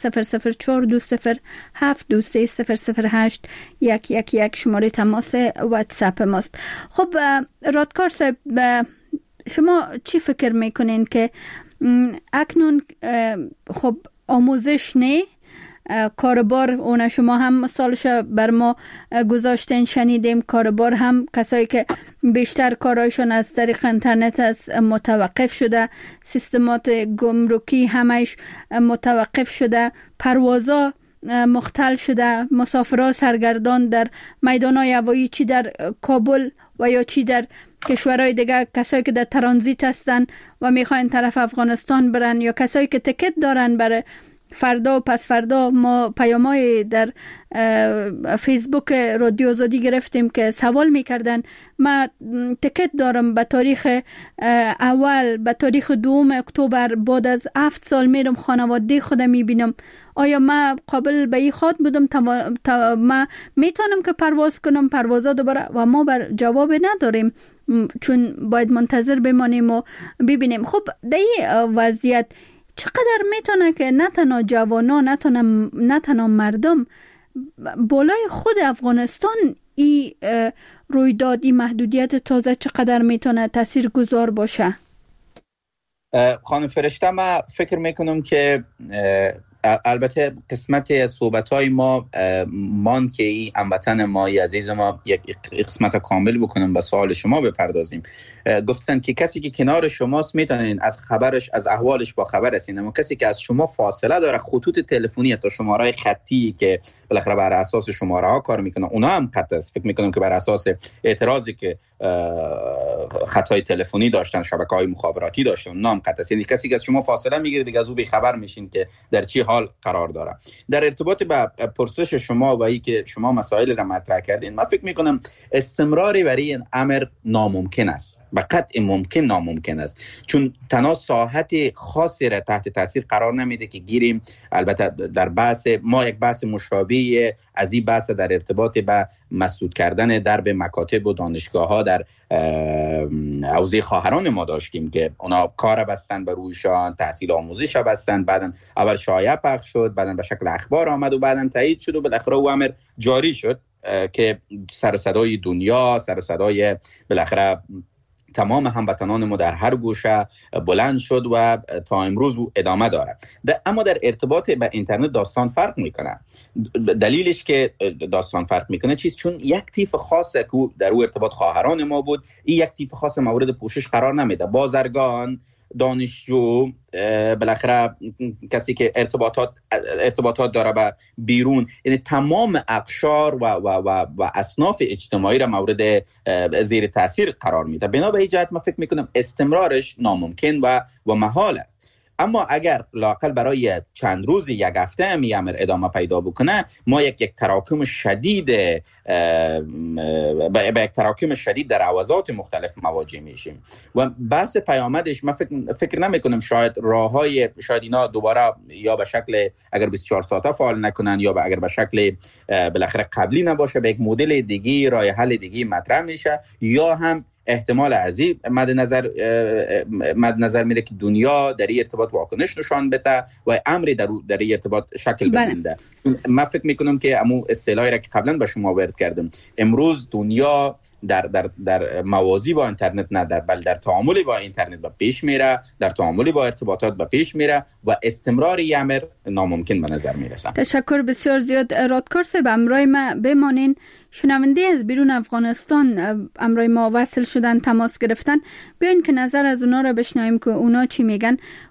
00420700811 شماره تماس واتساپ ماست. خب رادکار صاحب، شما چی فکر میکنین که اکنون خب آموزش نه کاربار، اون شما هم مثالش بر ما گذاشتین شنیدیم، کاربار هم کسایی که بیشتر کارایشون از طریق اینترنت از متوقف شده، سیستمات گمرکی همش متوقف شده، پروازا مختل شده، مسافرها سرگردان در میدان‌های هوایی چی در کابل و یا چی در کشورهای دیگه، کسایی که در ترانزیت هستن و میخواین طرف افغانستان برن یا کسایی که تکت دارن برای فردا و پس فردا. ما پیامای در فیسبوک رادیو آزادی گرفتیم که سوال میکردن ما تکت دارم به تاریخ اول، به تاریخ 2 اکتبر، بعد از 7 سال میرم خانواده خودم میبینم، آیا ما قابل به این خاط بودم ما میتونم که پرواز کنم پروازا دوباره؟ و ما بر جواب نداریم چون باید منتظر بمانیم و ببینیم. خب در این وضعیت چقدر میتونه که نه تنها جوانان نه تنها مردم بالای خود افغانستان این رویداد، این محدودیت تازه چقدر میتونه تأثیر گذار باشه؟
خانم فرشته، من فکر میکنم که البته قسمت صحبت‌های ما مان که این هموطن ما عزیز ما یک قسمت کامل بکنم به سوال شما بپردازیم. گفتن که کسی که کنار شماست میتونین از خبرش، از احوالش با خبر هستین، اما کسی که از شما فاصله داره، خطوط تلفنی تا شماره خطی که بالاخره بر اساس شماره ها کار میکنه اونا هم خط است. فکر میکنم که بر اساس اعتراضی که خطای تلفنی داشتن، شبکه‌های مخابراتی داشتن، اونا هم خط است. یعنی کسی که از شما فاصله میگیره دیگه از او بی‌خبر میشین که در چی حال قرار داره. در ارتباط با پرسش شما و این که شما مسائل را مطرح کردین، من فکر میکنم استمراری برای این امر ناممکن است، به قطع ممکن ناممکن است، چون تنها ساحت خاصی را تحت تاثیر قرار نمیده که گیریم. البته در بحث ما یک بحث مشابه از این بحث در ارتباط با مسدود کردن درب مکاتب و دانشگاه‌ها در حوزه خواهران ما داشتیم که اونا کار بستن بر رویشان، تحصیل آموزش بستن، بعدن اول شایعه پخش شد، بعدن به شکل اخبار آمد و بعدن تایید شد و بالاخره او امر جاری شد که سر صدای دنیا، سر صدای بالاخره تمام هموطنان ما در هر گوشه بلند شد و تا امروز ادامه داره. اما در ارتباط با اینترنت داستان فرق میکنه. دلیلش که داستان فرق میکنه چیست؟ چون یک تیف خاصه که در او ارتباط خواهران ما بود، این یک تیف خاص مورد پوشش قرار نمیده. بازرگان، دانشجو، بالاخره کسی که ارتباطات داره با بیرون، یعنی تمام اقشار و اصناف اجتماعی را مورد زیر تاثیر قرار میده. بنا به این جهت من فکر میکنم استمرارش ناممکن و محال است. اما اگر لااقل برای چند روز، یک هفته هم این امر ادامه پیدا بکنه، ما یک تراکم شدید یک تراکم شدید در عوضات مختلف مواجه میشیم و بحث پیامدش من فکر نمی کنم شاید اینا دوباره یا به شکل اگر 24 ساعته فعال نکنن یا اگر به شکل بالاخره قبلی نباشه، به یک مدل دیگه، راه حل دیگه مطرح میشه، یا هم احتمال عظیم مد نظر میره که دنیا در این ارتباط واکنش نشان بده و امری در این ارتباط شکل بگیره. من فکر میکنم که امو اصطلاحی را که قبلا به شما عرض کردم، امروز دنیا در موازی با اینترنت نه بل در تعامل با اینترنت به پیش میره، در تعامل با ارتباطات به پیش میره و استمرار این امر ناممکن به نظر میرسه.
تشکر بسیار زیاد. رادکار صاحب، همراه ما بمانین. شنونده از بیرون افغانستان همراه ما وصل شدن، تماس گرفتن، بیاین که نظر از اونا را بشنویم که اونا چی میگن.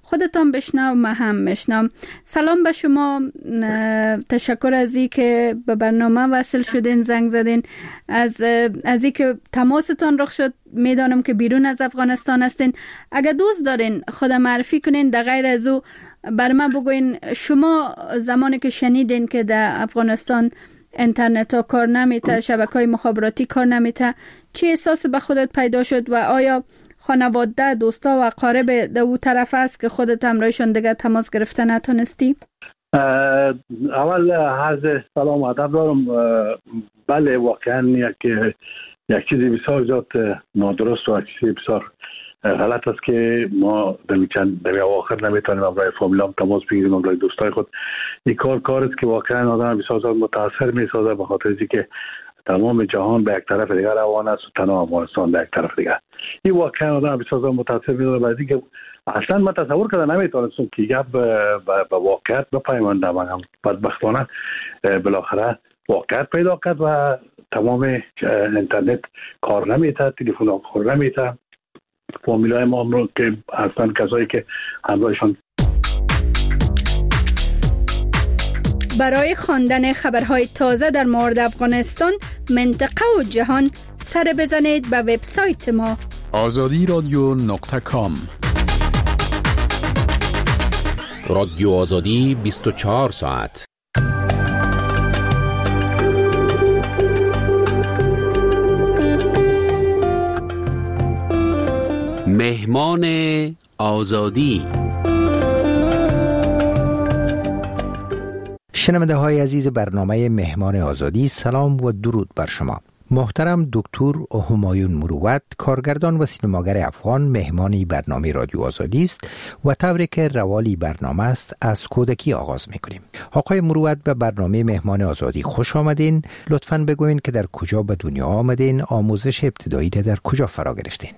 خودتان بشنو ما هم میشنم. سلام به شما، تشکر از این که به برنامه وصل شدین، زنگ زدین، از این که تماستان رخ شد. میدانم که بیرون از افغانستان هستین. اگر دوست دارین خود معرفی کنین، در غیر از او بر من بگوین شما زمانی که شنیدین که در افغانستان اینترنت ها کار نمیته، شبکه‌های مخابراتی کار نمیته، چه احساس به خودت پیدا شد و آیا خانواده، دوستا و اقارب در او طرف است که خودت همراهشان دیگه تماس گرفته نتونستی؟
اول عرض سلام و ادب دارم. بله، واقعا یک چیزی بسیار زیاد نادرست و چیزی بسیار غلط است که ما در اواخر نمیتونیم امروی فامیلام تماس بگیریم، امروی دوستای خود. این کار است که واقعا آدم بسیار زیاد متاثر میسازه، به خاطر اینکه تمام جهان به یک طرف دیگر روان است و تنها افغانستان به یک طرف دیگر. این واقعا آدم بسیار زیاد متاثر میسازه، بعد اینکه اصلا من تصور کردم نمیتونستم که گپ به واقعیت بپیوندم. هم بدبختانه بالاخره واقعیت پیدا کرد و تمام اینترنت کار نمیته، تلفن ها کار نمیته. فامیلای ما که اصلا کسایی که همراهشان.
برای خواندن خبرهای تازه در مورد افغانستان، منطقه و جهان، سر بزنید به وبسایت ما
azadiradio.com.
رادیو آزادی 24 ساعت. مهمان آزادی.
شنونده های عزیز برنامه مهمان آزادی، سلام و درود بر شما. محترم دکتر همایون مروت، کارگردان و سینماگر افغان، مهمانی برنامه رادیو آزادی است و طوری که روالی برنامه است از کودکی آغاز میکنیم. آقای مروت، به برنامه مهمان آزادی خوش آمدین. لطفاً بگوین که در کجا به دنیا آمدین، آموزش ابتدایی در کجا فرا گرفتین؟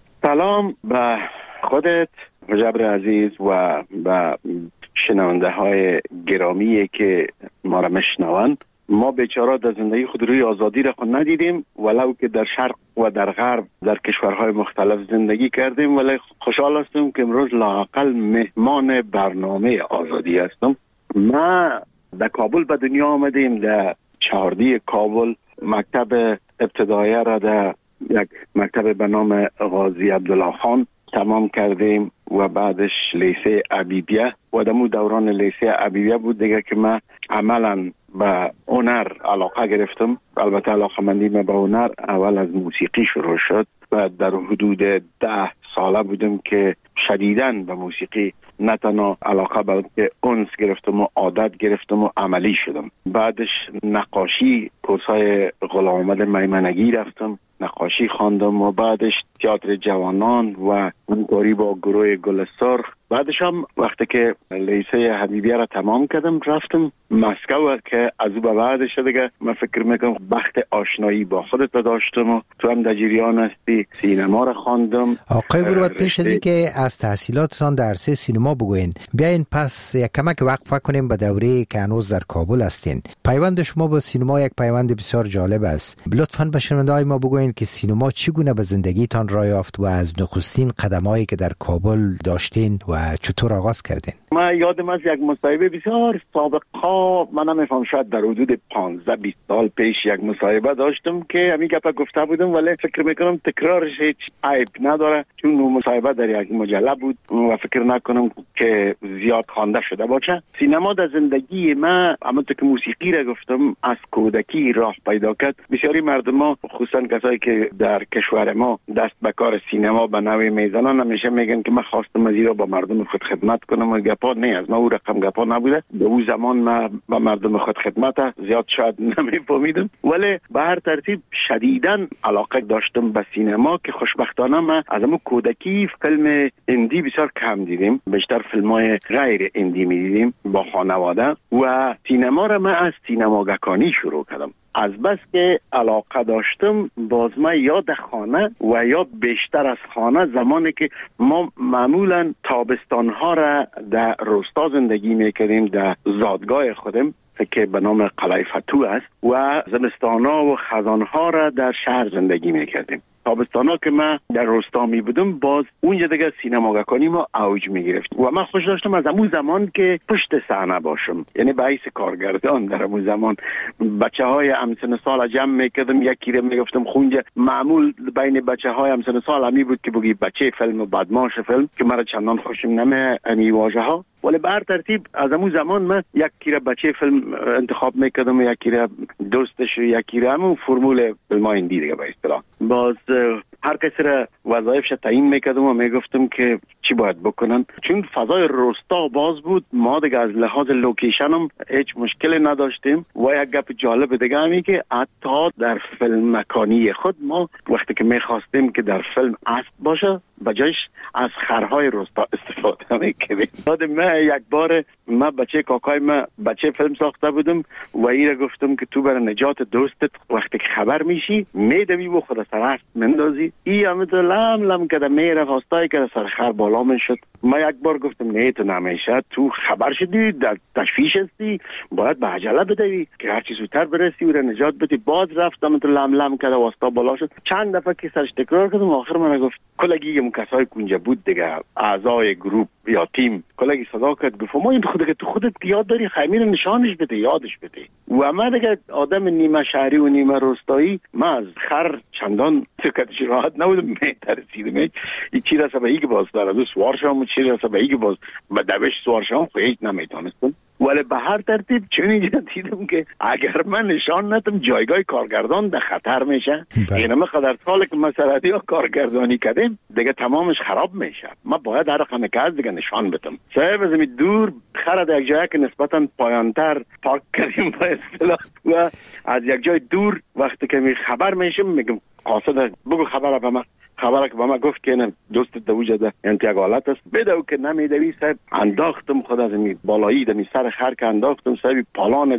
سلام به خودت مجبر عزیز و به شنونده های گرامی که ما را میشنوند. ما بیچاره در زندگی خود روی آزادی را خود ندیدیم، ولو که در شرق و در غرب در کشورهای مختلف زندگی کردیم، ولی خوشحال هستم که امروز لااقل مهمان برنامه آزادی هستم. ما در کابل به دنیا آمدیم، در چهاردی کابل مکتب ابتدایی را در یک مکتب به نام غازی عبدالله خان تمام کردیم و بعدش لیسه عبیدیه و دمو دوران لیسه عبیدیه بود دیگه که من عملا به هنر علاقه گرفتم. البته علاقه مندی من به هنر اول از موسیقی شروع شد و در حدود 10 ساله بودم که شدیداً به موسیقی نه تنها علاقه بلکه انس گرفتم و عادت گرفتم و عملی شدم. بعدش نقاشی، کورسای غلام محمد میمنگی رفتم، نقاشی خواندم و بعدش تئاتر جوانان و همکاری با گروه گل سرخ. بعدش هم وقتی که لیسه حبیبیه را تمام کردم رفتم مسکو که از او به بعدش دیگه من فکر میکنم بخت آشنایی با خودت داشتم و تو هم در جریان هستی. سینما را خواندم.
آقای مروت، پیش از اینکه از تحصیلاتتان در عرصه سینما بگوین، بیاین پس یک کمک وقفه کنیم به دوره که هنوز در کابل هستین. پیوند شما با سینما یک پیوند بسیار جالب است. لطفاً به شنونده‌های ما بگوین که سینما چگونه به زندگیتان راه یافت و از نخستین قدمایی که در کابل داشتین و چطور آغاز کردین؟
من یادم از یک مصاحبه بسیار سابقا، من نمیفهم شاید در حدود 15-20 سال پیش یک مصاحبه داشتم که همین گپا گفته بودم، ولی فکر میکنم تکرارش هیچ عیب نداره چون مصاحبه در یک مجله بود و فکر نکنم که زیاد خوانده شده باشه. سینما در زندگی من همونطور که موسیقی را گفتم از کودکی راه پیدا کرد. بسیاری مردم ما خصوصا کسایی که در کشور ما دست به کار سینما به نوعی میزنن همیشه میگن که من خواستم از ایران با مردم خود خدمت کنم و گپا نه از ما او رقم گپا نبوده. به اون زمان من با مردم خود خدمت زیاد شاید نمیفهمیدم، ولی به هر ترتیب شدیداً علاقه داشتم به سینما که خوشبختانه من از همون کودکی فیلم هندی بسیار کم دیدیم، بیشتر فیلم‌های غیر هندی می‌دیدیم با خانواده و سینما را من از سینماگکانی شروع کردم. از بس که علاقه داشتم باز ما یا در خانه و یا بیشتر از خانه، زمانی که ما معمولا تابستانها را در روستا زندگی میکردیم در زادگاه خودم که به نام قلعه فتوح است و زمستانها و خزانها را در شهر زندگی میکردیم. تابستانا که من در روستا می بودم باز اونجا دیگه سینماگرانی ما اوج می گرفت و من خوش داشتم از اون زمان که پشت صحنه باشم، یعنی به حیث کارگردان در اون زمان بچهای همسن سال جمع میکردم، یکی رو میگفتم خونجا. معمول بین بچهای همسن سال همی بود که بگی بچه فیلم و بدماش فیلم که مرا چندان خوشم نمی امی واژه ها، ولی به هر ترتیب از اون زمان من یکی رو بچه فیلم انتخاب میکردم و یکی رو دوستش و یکی رو همون فرمول فیلم های هندی دیگه به اصطلاح. باز هر کسی را وظایفش تعیین میکردم و میگفتم که چی باید بکنن، چون فضای روستا باز بود. ما دیگه از لحاظ لوکیشن هم هیچ مشکلی نداشتیم و یک گپ جالب دیگه همی که حتی در فیلم مکانی خود ما وقتی که میخواستیم که در فیلم اسب باشه بجایش از خرهای روستا استفاده میکردیم. من یک بار من بچه کاکای من بچه فیلم ساخته بودم و ایره گفتم که تو برای نجات دوستت وقتی که خبر میشی میدوی و خود سر اسب مندازی. ای همه لم لم کده میره خواستای که سر خر بالا میشد. من یک بار گفتم نه تو نمیشه، تو خبر شدی در تشویش هستی باید به عجله بدوی که هرچی زودتر برسی و نجات بدی. باز رفتم تو لم لم کده واسطا بالا شد. چند دفعه که سرش تکرار کردم آخر من گفت کلگی کسای کنجا بود دیگه اعضای گروپ یا تیم کلگی صدا کرد گفت ما این تو خودت یاد داری خمیر نشانش بده یادش بده. و من دیگه آدم نیمه شهری و نیمه روستایی من از خر چندان سکتش راحت نبودم میترسیدم این چی رسه به ای که باز داره سوارشام چی رسه به ای که باز به دوش سوارشام خیلی نمیتونستم. ولی به هر ترتیب چون اینجا دیدم که اگر من نشان ندم جایگاه کارگردان در خطر میشه. این همه قدر ساله که مسئله ها کارگردانی کردیم دیگه تمامش خراب میشه. من باید هر رقم که از دیگه نشان بدم. صاحب از دور خرد یک جایی که نسبتا پایانتر پارک کردیم با اصطلاح و از یک جای دور وقتی که می خبر میشم میگم قاصد بگو خبر به من. خبره که با ما گفت که نه دوست دوجه ده انتقالات است بدو که نمیدوی صاحب انداختم خود از این بالایی دمی سر خر که انداختم صاحب پالان از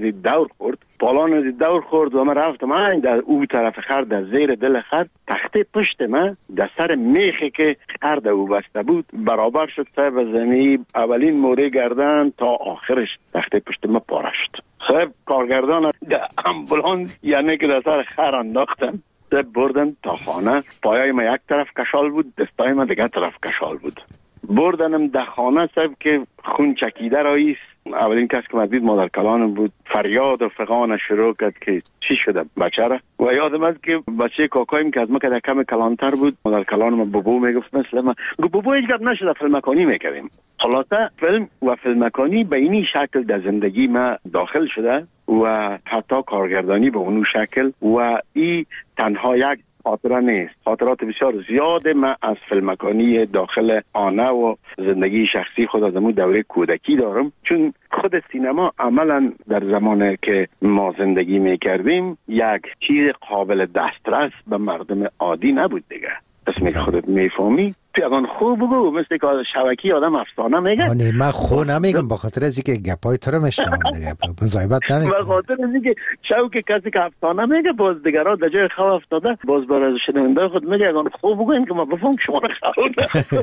دور خورد و من رفتم این در او طرف خر در زیر دل خر تخته پشت من در سر میخی که خر در او بسته بود برابر شد صاحب زمین اولین موره گردن تا آخرش تخته پشت من پاره شد. صاحب کارگردان در امبولانس یعنی که در سر خر انداختم بردن تا خانه. پایای ما یک طرف کشال بود دستای ما دیگه طرف کشال بود. بردنم در خانه صاحب که خون چکیده راییست. اولین کس که مدید مادر کلانم بود. فریاد و فغان شروع کرد که چی شده بچه را. و یادم است که بچه کاکایم که از ما که کم کلانتر بود مادر کلانم بابو میگفت مثل من گفت بابو هیچ گپ نشده فیلم مکانی میکردیم. خلاصه فیلم و فیلم مکانی به اینی شکل در زندگی ما داخل شده و حتی کارگردانی به اونو شکل و این تنها یک خاطره نیست. خاطرات بسیار زیاد من از فیلمکانی داخل آنه و زندگی شخصی خود از امون دوره کودکی دارم، چون خود سینما عملا در زمانی که ما زندگی میکردیم یک چیز قابل دسترس به مردم عادی نبود دیگه. اسمی خودت میفهمی تو اگان خوب بگو مثل که شبکی آدم افسانه میگه.
نه من خو نمیگم به خاطر از اینکه گپای تو رو میشنم دیگه مزایبت نمیگم.
به خاطر از اینکه شوک کسی که افسانه میگه باز دیگران در جای خو افتاده باز برای شنونده خود میگه اگان خوب بگو این که ما بفهم شما رو خو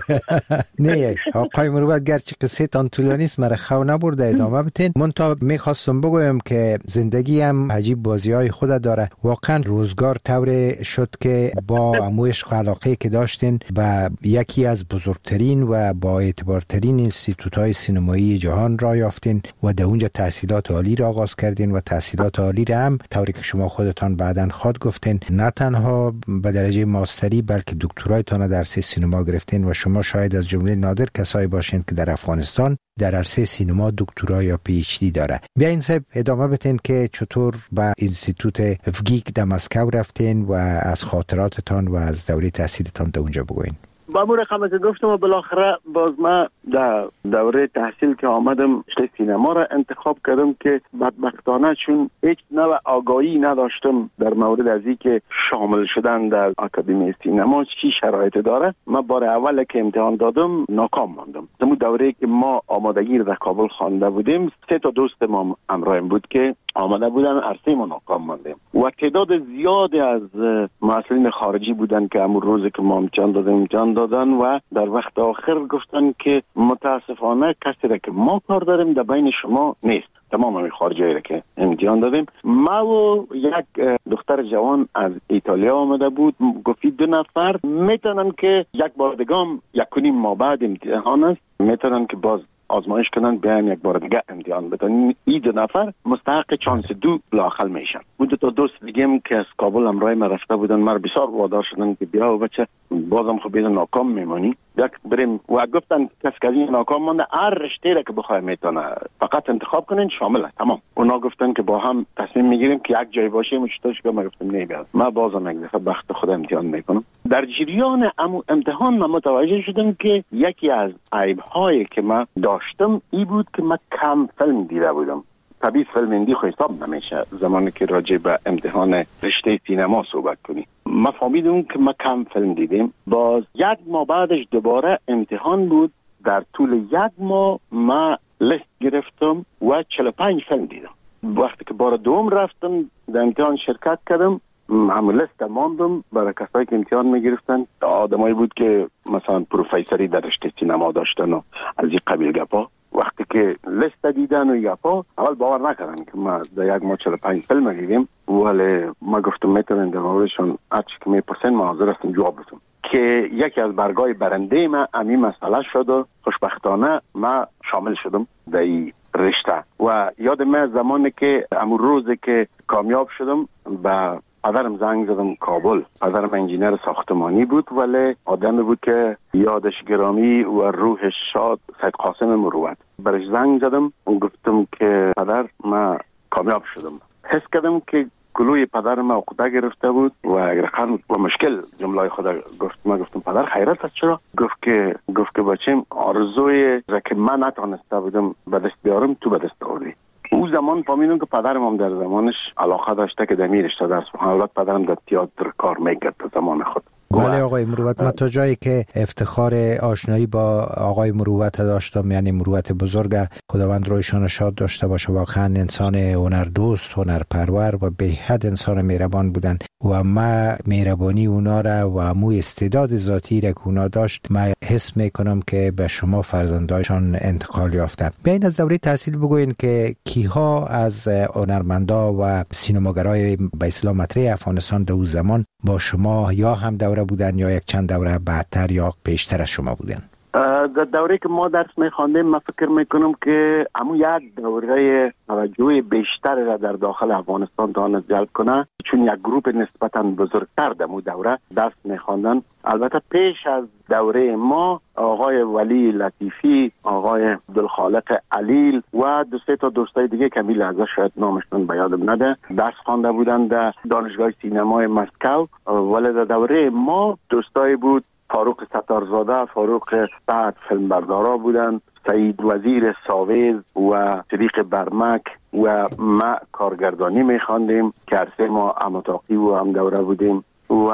نه آقای مروت گرچه قصه تان طولانی است مرا خو نبرده ادامه بتین. من تا میخواستم بگویم که زندگی هم عجیب بازی‌های خود داره. واقعا روزگار طور شد که با عشق و علاقه که داشتین و یکی از بزرگترین و با اعتبارترین انستیتوت‌های سینمایی جهان را یافتین و در اونجا تحصیلات عالی را آغاز کردین و تحصیلات عالی را هم طوری که شما خودتان بعداً خود گفتین نه تنها به درجه ماستری بلکه دکترایتان در عرصه سینما گرفتین و شما شاید از جمله نادر کسایی باشین که در افغانستان در عرصه سینما دکترا یا پی اچ دی داره. بیاین صاحب ادامه بدین که چطور به انستیتوت افگیک در مسکو رفتین و از خاطراتتان و از دوره تحصیلتان در اونجا بگوین.
با مور خمسه گفتم و بالاخره باز ما در دوره تحصیل که آمدم سینما را انتخاب کردم که بدبختانه چون هیچ نوع آگاهی نداشتم در مورد از این که شامل شدن در آکادمی سینما چی شرایط داره. من بار اول که امتحان دادم ناکام ماندم. در دوره که ما آمادگی را در کابل خوانده بودیم 3 تا دوست ما همراهم بود که آمده بودن، عرصه ما ناکام ماندیم و تعداد زیادی از مسئولین خارجی بودن که امروز روزی که ما امتحان دادن و در وقت آخر گفتن که متاسفانه کسی را که ما کار داریم در بین شما نیست. تمام همین خارجی را که امتحان دادیم، ما و یک دختر جوان از ایتالیا آمده بود، گفتی 2 نفر میتونن که یک بار دیگه 1.5 ماه بعد امتحان است، میتونن که باز آزمایش کنن بیان یک بار دیگه امتحان بدن. این 2 نفر مستحق چانس 2 لااقل میشن. بود تا دوست دیگه که از کابل همراه ما رفته بودن، ما بسیار وادار شدن که بیا و بچه بازم خب بیدن ناکام میمونی یک بریم و گفتن کسی که این ناکام مانده هر رشته را که بخواه میتونه فقط انتخاب کنین شامل است. تمام. اونا گفتن که با هم تصمیم میگیریم که یک جای باشیم. چطورش که ما گفتم نه بیاد ما بازم یک دفعه بخت خود امتحان میکنم. در جریان امتحان ما متوجه شدم که یکی از عیب‌هایی که ما داشتم این بود که ما کم فیلم دیده بودم. طبیعی فیلم هندی خو حساب نمیشه زمانی که راجع به امتحان رشته سینما صحبت کنی. ما فهمیدم که ما کم فیلم دیدیم. باز 1 ماه بعدش دوباره امتحان بود. در طول 1 ماه ما لیست گرفتم و 45 فیلم دیدم. وقتی که بار دوم رفتم در امتحان شرکت کردم، همون لیست ماندم برای کسایی که امتحان میگرفتن. آدمایی بود که مثلا پروفیسوری در رشته سینما داشتن و از این قبیل گپا. وقتی که لیست دیدن و گپا اول باور نکردن که ما در 1 ماه 45 فیلم دیدیم، ولی ما گفتم میتونن در موردشون هرچی که میپرسن ما حاضر هستم جواب بدم. که یکی از برگای برنده ما همین مسئله شد و خوشبختانه ما شامل شدم در این رشته. و یاد من زمانی که امروز روزی که کامیاب شدم به پدرم زنگ زدم کابل. پدرم انجینر ساختمانی بود ولی آدمی بود که یادش گرامی و روحش شاد، سید قاسم مروت. برش زنگ زدم و گفتم که پدر ما کامیاب شدم. حس کردم که گلوی پدر ما عقده گرفته بود و اگر و مشکل جمله خدا گفت. ما گفتم پدر خیرت است چرا؟ گفت که بچم آرزوی را که من نتونسته بودم به دست بیارم تو به دست آوردی. او زمان فهمیدم که پدرم هم در زمانش علاقه داشته که در می رشته درس بخونه. البته پدرم در تئاتر کار میکرد در زمان خود.
بله آقای مروت، من تا جایی که افتخار آشنایی با آقای مروت داشتم، یعنی مروت بزرگ، خداوند رویشان شاد داشته باشه، واقعا انسان هنردوست، هنرپرور و به حد انسان مهربان بودن و ما مهربانی اونا را و مو استعداد ذاتی را که اونا داشت ما حس میکنم که به شما فرزندایشان انتقال یافته. بیاین از دوره تحصیل بگوین که کیها از هنرمندا و سینماگرای به اصطلاح مطرح افغانستان در اون زمان با شما یا هم دوره بودن یا یک چند دوره بعدتر یا پیشتر از شما بودن؟
در دوره که ما درس میخواندیم من فکر میکنم که همون یک دوره توجه بیشتر را در داخل افغانستان تانست جلب کنه، چون یک گروپ نسبتا بزرگتر در اون دوره درس میخواندن. البته پیش از دوره ما آقای ولی لطیفی، آقای عبدالخالق علیل و 2-3 تا دوستای دیگه که لحظه شاید نامشون به یادم نده درس خوانده بودن در دانشگاه سینمای مسکو. ولی در دوره ما دوستای بود فاروق ستارزاده، فاروق سعد فیلمبردارا بودن، سعید وزیر ساویز و صدیق برمک و ما کارگردانی میخواندیم که عرصه ما اماتاقی و هم دوره بودیم و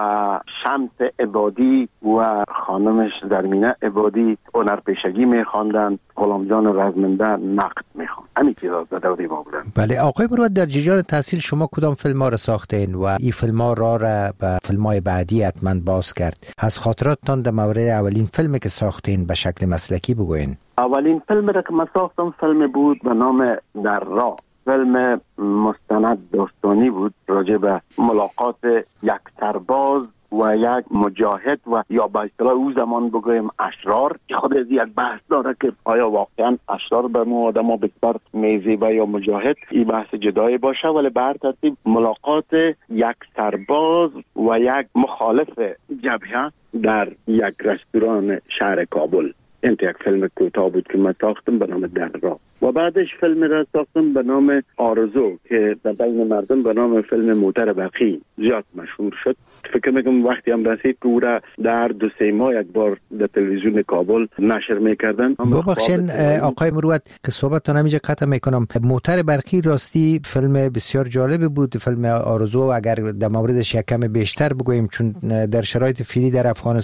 شمس عبادی و خانمش درمینه عبادی هنرپیشگی میخواندن، غلام جان رزمنده نقد میخواند. همین چیزا در دوره ما بودن.
بله آقای مروت، در جریان تحصیل شما کدام فیلم ها را ساختین و این فیلم ها را به فیلم های بعدی حتما باز کرد؟ از خاطراتتان در مورد اولین فیلمی که ساختین به شکل مسلکی بگوین.
اولین فیلم را که من ساختم فیلم بود به نام در راه. فیلم مستند داستانی بود راجع به ملاقات یک سرباز و یک مجاهد و یا به اصطلاح او زمان بگویم اشرار، که خود از یک بحث داره که آیا واقعا اشرار به ما آدم بسیار میزیبه یا مجاهد، این بحث جدایی باشه. ولی به هر ترتیب ملاقات یک سرباز و یک مخالف جبهه در یک رستوران شهر کابل. این یک فیلم کوتاه بود که من ساختم به نام در راه و بعدش فیلم را ساختم به نام آرزو که در بین مردم به نام فیلم موتر برقی زیاد مشهور شد. فکر میکنم وقتی هم رسید که او را در 2-3 ماه یک بار در تلویزیون کابل نشر میکردن.
ببخشید آقای مروت که صحبتتان همینجا قطع میکنم. موتر برقی راستی فیلم بسیار جالب بود. فیلم آرزو اگر در موردش یک کم بیشتر بگوییم، چون در شرایط فعلی در افغانستان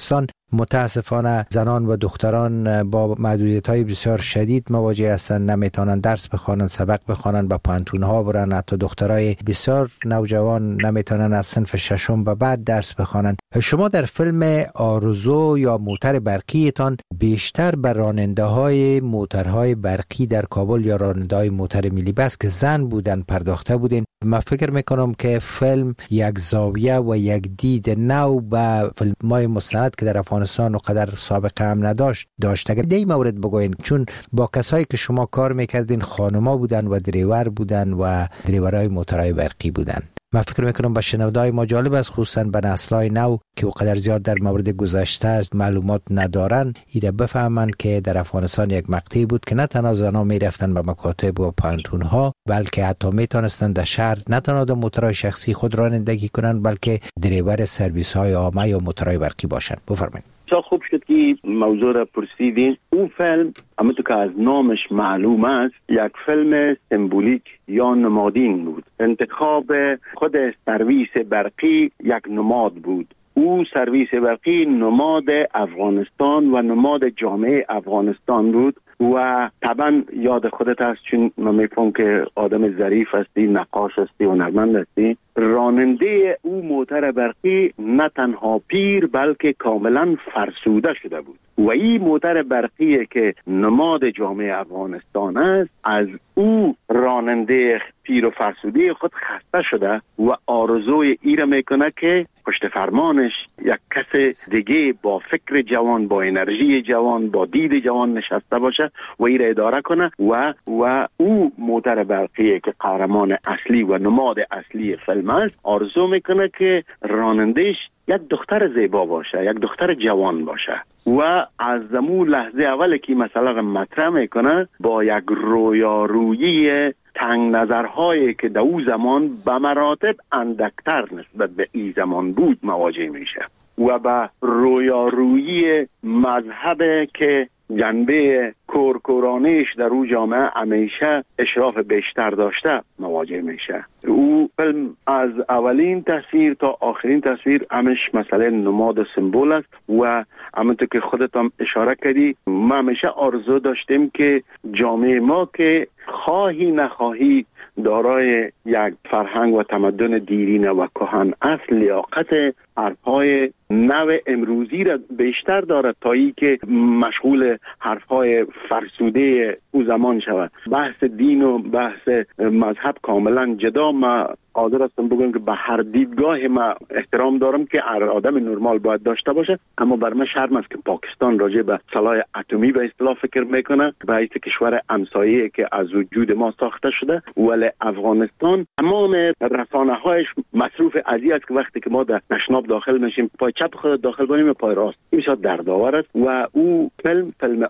متاسفانه زنان و دختران با محدودیت‌های بسیار شدید مواجه هستند، نمیتونن درس بخوانن، سبق بخوانن، با پانتون‌ها برن. حتی دخترای بسیار نوجوان نمیتونن از صنف ششم و بعد درس بخوانن. شما در فیلم آرزو یا موتر برقیتان بیشتر بر راننده‌های موترهای برقی در کابل یا راننده‌های موتر ملی بس که زن بودن پرداخته بودین. من فکر میکنم که فیلم یک زاویه و یک دید نو به فیلم‌های مستند که در افغانستان و قدر سابقه هم داشت. اگر در این مورد بگوین، چون با کسایی که شما کار میکردین خانما بودن و دریور بودن و دریورهای موترهای برقی بودن. من فکر میکنم به شنونده‌های ما جالب است، خصوصا به نسل‌های نو که وقدر زیاد در مورد گذشته معلومات ندارن، ایره بفهمن که در افغانستان یک مقطعی بود که نه تنها زنان میرفتن به مکاتب و پانتون‌ها، بلکه حتی میتونستن در شهر نه تنها در موترهای شخصی خود رانندگی کنن، بلکه دریور سرویس‌های عامه یا موترهای برقی باشن. بفرمایید.
خوب شد که موضوع را پرسیدین. اون فیلم همونطور که از نامش معلوم است یک فیلم سمبولیک یا نمادین بود. انتخاب خود سرویس برقی یک نماد بود. او سرویس برقی نماد افغانستان و نماد جامعه افغانستان بود و طبعا یاد خودت هست، چون من میفهم که آدم ظریف هستی، نقاش هستی و هنرمند هستی. راننده او موتر برقی نه تنها پیر بلکه کاملا فرسوده شده بود و این موتر برقی که نماد جامعه افغانستان است، از او راننده پیر و فرسوده خود خسته شده و آرزوی ای را میکنه که پشت فرمانش یک کس دیگه با فکر جوان، با انرژی جوان، با دید جوان نشسته باشه و ای را اداره کنه و او موتر برقی که قهرمان اصلی و نماد اصلی فیلم است، آرزو میکنه که رانندهش یک دختر زیبا باشه، یک دختر جوان باشه و از زمون لحظه اول که مسئله را مطرح میکنه با یک رویارویی تنگ نظرهایی که در او زمان به مراتب اندکتر نسبت به این زمان بود مواجه میشه و به رویارویی مذهب که جنبه کورکورانیش در او جامعه همیشه اشراف بیشتر داشته مواجه میشه. او فیلم از اولین تصویر تا آخرین تصویر همش مسئله نماد سمبول است و همونطور که خودت هم اشاره کردی، ما همیشه آرزو داشتیم که جامعه ما که خواهی نخواهی دارای یک فرهنگ و تمدن دیرینه و کهن اصل، لیاقت حرفهای نو امروزی را بیشتر دارد تا ای که مشغول حرفهای فرسوده او زمان شود. بحث دین و بحث مذهب کاملا جدا. ما قادر هستم بگم که به هر دیدگاه ما احترام دارم که هر آدم نرمال باید داشته باشه، اما بر من شرم است که پاکستان راجع به سلاح اتمی به اصطلاح فکر میکنه به حیث کشور همسایه‌ای که از وجود ما ساخته شده، ولی افغانستان تمام رسانه‌هایش مصروف ازی است که وقتی که ما در تشناب داخل میشیم پای چپ خود داخل کنیم و پای راست، این بسیار دردآور است و او فیلم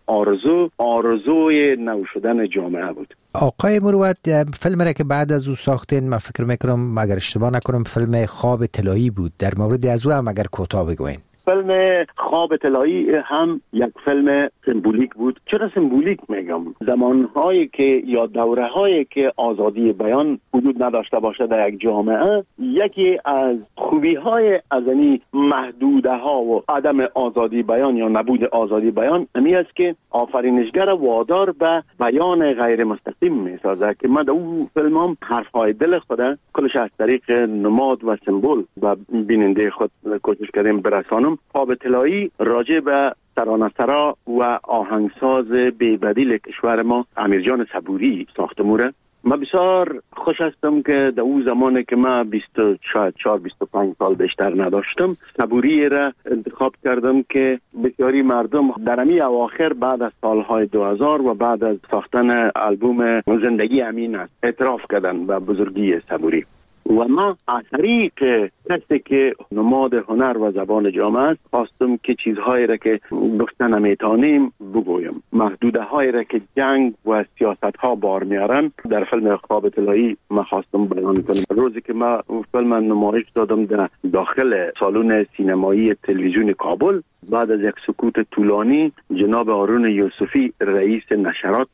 آرزوی نو شدن جامعه بود.
آقای مروت، فیلم را که بعد از او ساختین، من فکر میکنم اگر اشتباه نکنم فیلم خواب طلایی بود، در مورد از او هم اگر کوتاه بگوین.
فیلم خواب طلایی هم یک فیلم سمبولیک بود. چرا سمبولیک میگم؟ زمانهایی که یا دورهایی که آزادی بیان وجود نداشته باشه در یک جامعه، یکی از خوبی‌های از این محدوده ها و عدم آزادی بیان یا نبود آزادی بیان امی است که آفرینشگر وادار به بیان غیر مستقیم میسازه که من در اون فیلم هم حرفهای دل خود کلش از طریق نماد و سمبول و بیننده خود کوشش کردیم برسانم. خواب طلایی راجع به ترانه‌سرا و آهنگساز بی‌بدیل کشور ما امیرجان صبوری ساخته موره. من بسیار خوش هستم که در اون زمانی که من 24-25 سال بیشتر نداشتم، صبوری را انتخاب کردم که بسیاری مردم در امی اواخر بعد از سالهای 2000 و بعد از ساختن آلبوم زندگی امین است اعتراف کردن به بزرگی صبوری. و ما از طریق کسی که نماد هنر و زبان جامعه است خواستم که چیزهایی را که گفتن نمیتونیم بگویم، محدوده هایی را که جنگ و سیاست ها بار میارن در فیلم خواب طلایی ما خواستم بیان کنم. روزی که ما فیلم نمایش دادم در داخل سالن سینمایی تلویزیون کابل، بعد از یک سکوت طولانی جناب هارون یوسفی رئیس نشرات بود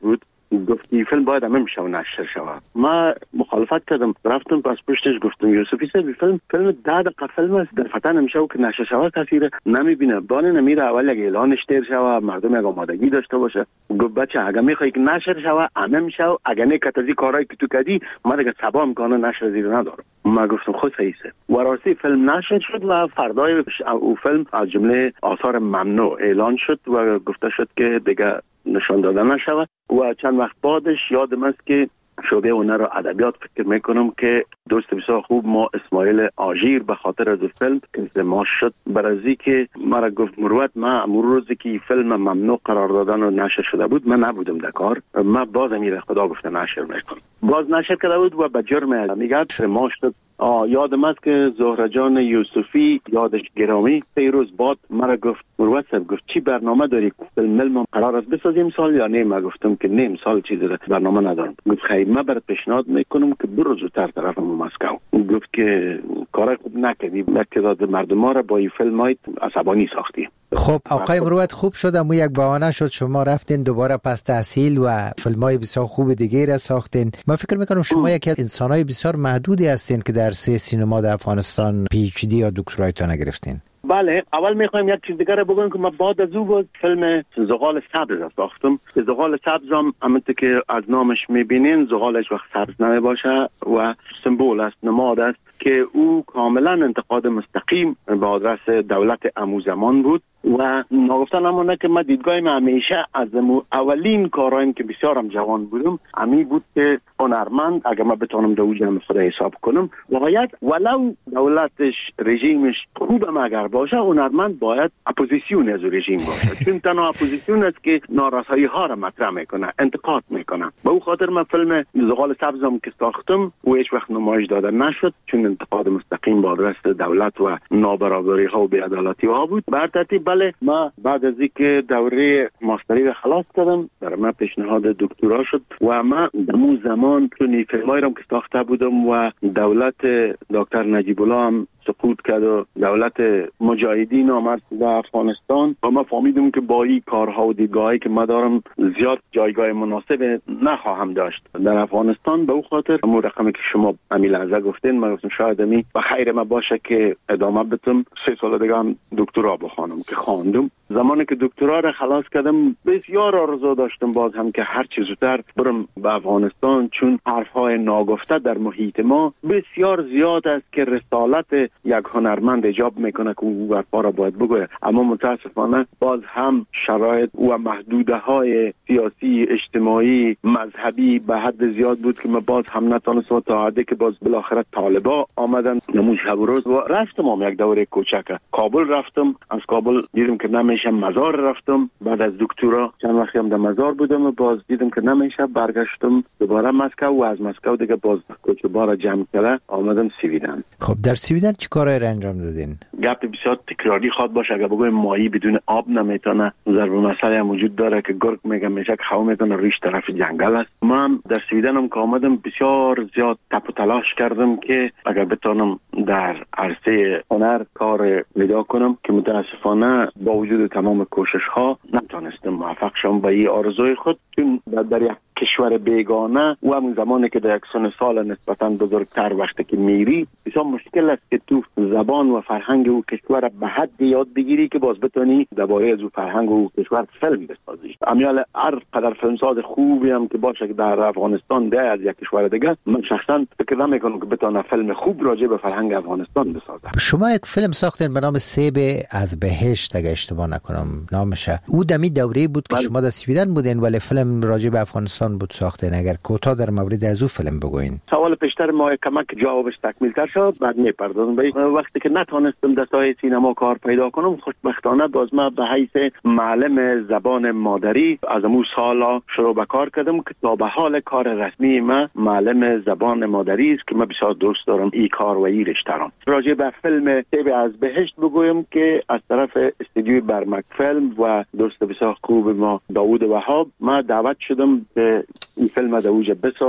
گفت این فیلم باید همه میشه و نشر شود. ما مخالفت کردم، رفتم پس پشتش گفتم یوسفی صاحب فیلم 10 دقیقه فیلم است، در فتن میشه که نشر شود کسی نمیبینه، بانه نمیره اول یک اعلانش تیر شود، مردم یک آمادگی داشته باشه. گفت بچه اگه میخوای که نشر شود همه میشه، اگه نه کتازی کارایی که تو کردی ما دیگه صبا میکنه نشر زیر ندارم. ما گفتم خود صحیحه و راستی فیلم نشر شد و فردای او فیلم از جمله آثار ممنوع اعلان شد و گفته شد که دیگه نشان داده نشود. و چند وقت بعدش یادم است که شعبه هنر و ادبیات فکر میکنم که دوست بسیار خوب ما اسماعیل آژیر به خاطر از فیلم که ما شد برازی که مرا گفت مروت ما امروز روزی که فیلم ممنوع قرار دادن و نشر شده بود من نبودم در کار، ما باز امیر خدا گفته نشر میکنم، باز نشر کرده بود و به جرم میگه ما شد. یادم است که زهره جان یوسفی یادش گرامی 3 روز بعد مرا گفت مروت صاحب گفت چی برنامه داری فیلم قرار است بسازیم سال یا نه؟ ما گفتم که نه سال چیزی برنامه ندارم. گفت خیر من برات پیشنهاد میکنم که برو زودتر طرف مسکو. گفت که کار خوب نکردی، تعداد مردم را با این فیلم های عصبانی ساختی.
خب آقای مروت خوب شد اما یک بهانه شد شما رفتین دوباره پس تحصیل و فیلم‌های بسیار خوب دیگه را ساختین. من فکر میکنم شما یکی از انسان‌های بسیار محدودی هستین که در سینما در افغانستان پی اچ دی یا دکترایتون گرفتین.
بله، اول میخوایم یک چیز دیگه را بگم که من بعد از او فیلم زغال سبز ساختم. زغال سبز هم همونطور که از نامش میبینین زغالش وقت سبز نمیباشه و سمبول است، نماد است که او کاملا انتقاد مستقیم به آدرس دولت امو زمان بود و نگفتن همونه که من دیدگاهیم همیشه از اولین کارهایم که بسیارم جوان بودم امی بود که هنرمند اگر من بتونم دو جمع خدا حساب کنم باید ولو دولتش رژیمش خوبم اگر باشه هنرمند باید اپوزیسیون از رژیم باشه چون تنها اپوزیسیون است که نارسایی ها را مطرح میکنه، انتقاد میکنه. به او خاطر من فیلم زغال سبزم که ساختم و هیچ وقت نمایش داده نشد چون انتقاد مستقیم با آدرس دولت و نابرابری ها و بی‌عدالتی ها بود. بر ترتیب بله، ما بعد از اینکه دوره ماستری را خلاص کردم در من پیشنهاد دکترا شد و من در زمان چون فیلمایی را که ساخته بودم و دولت دکتر نجیب الله هم سقوط کرد و دولت مجاهدین آمد در افغانستان و ما فهمیدم که با این کارها و دیدگاهی که ما دارم زیاد جایگاه مناسب نخواهم داشت در افغانستان. به او خاطر همون رقمی که شما امی لحظه گفتین من گفتم شاید امی و خیر ما باشه که ادامه بدم 3 سال دیگه هم دکترا بخوانم که خواندم. زمانی که دکترا را خلاص کردم بسیار آرزو داشتم باز هم که هر چه زودتر برم به افغانستان چون حرفهای ناگفته در محیط ما بسیار زیاد است که رسالت یک هنرمند ایجاب میکنه که او حرفا را باید بگوید، اما متاسفانه باز هم شرایط و محدوده های سیاسی اجتماعی مذهبی به حد زیاد بود که ما باز هم نتونستم تا حدی که باز بالاخره طالبا آمدن نموش شب روز و رفتم هم یک دوره کوچک کابل رفتم. از کابل دیدم که نمیشه مزار رفتم. بعد از دکترا چند وقتی هم در مزار بودم و باز دیدم که نمیشه برگشتم دوباره مسکو و از مسکو دیگه باز کوچه بارا جمع کرده آمدم سویدن.
خب در سویدن چی کارایی را انجام دادین؟
گپ بسیار تکراری خواد باشه اگر بگویم ماهی بدون آب نمیتونه. ضرب مسئله هم وجود داره که گرگ میگه میشه که خو میتونه ریش طرف جنگل است. من در سویدن هم که آمدم بسیار زیاد تپ و تلاش کردم که اگر بتونم در عرصه هنر کار پیدا کنم که متاسفانه با وجود تمام کوشش ها نتونستم موفق شم به این آرزوی خود چون در یک کشور بیگانه و همون زمانی که در یک سن سال نسبتاً بزرگتر وقتی که میری بسیار مشکل است که تو زبان و فرهنگ او کشور به حد یاد بگیری که باز بتونی درباره از او فرهنگ و کشور فیلم بسازی. امیال هر قدر فیلمساز خوبی هم که باشه که در افغانستان ده از یک کشور دیگه من شخصا فکر نمیکنم که بتونه فیلم خوب راجع به فرهنگ افغانستان بسازه.
شما یک فیلم ساختین به نام سیب از بهشت اگه اشتباه نکنم نامشه. او دمی دوره بود که شما در سویدن بودین ولی فیلم راجع به افغانستان بود ساختین. اگر کوتاه در مورد از او فیلم بگوین.
سوال پیشتر ما کمک جوابش تکمیل تر شد بعد میپردازم به وقتی که نتونستم در ساحه سینما کار پیدا کنم خوشبختانه باز ما به حیث معلم زبان مادری از امو سالا شروع به کار کردم که تا به حال کار رسمی ما معلم زبان مادری است که من بسیار دوست دارم این کار و این رشته را. راجع به فیلم سیب از بهشت بگویم که از طرف استودیوی برمک فیلم و دوست بسیار خوب ما داوود وهاب ما دعوت شدم که این فیلم در اوج بسازم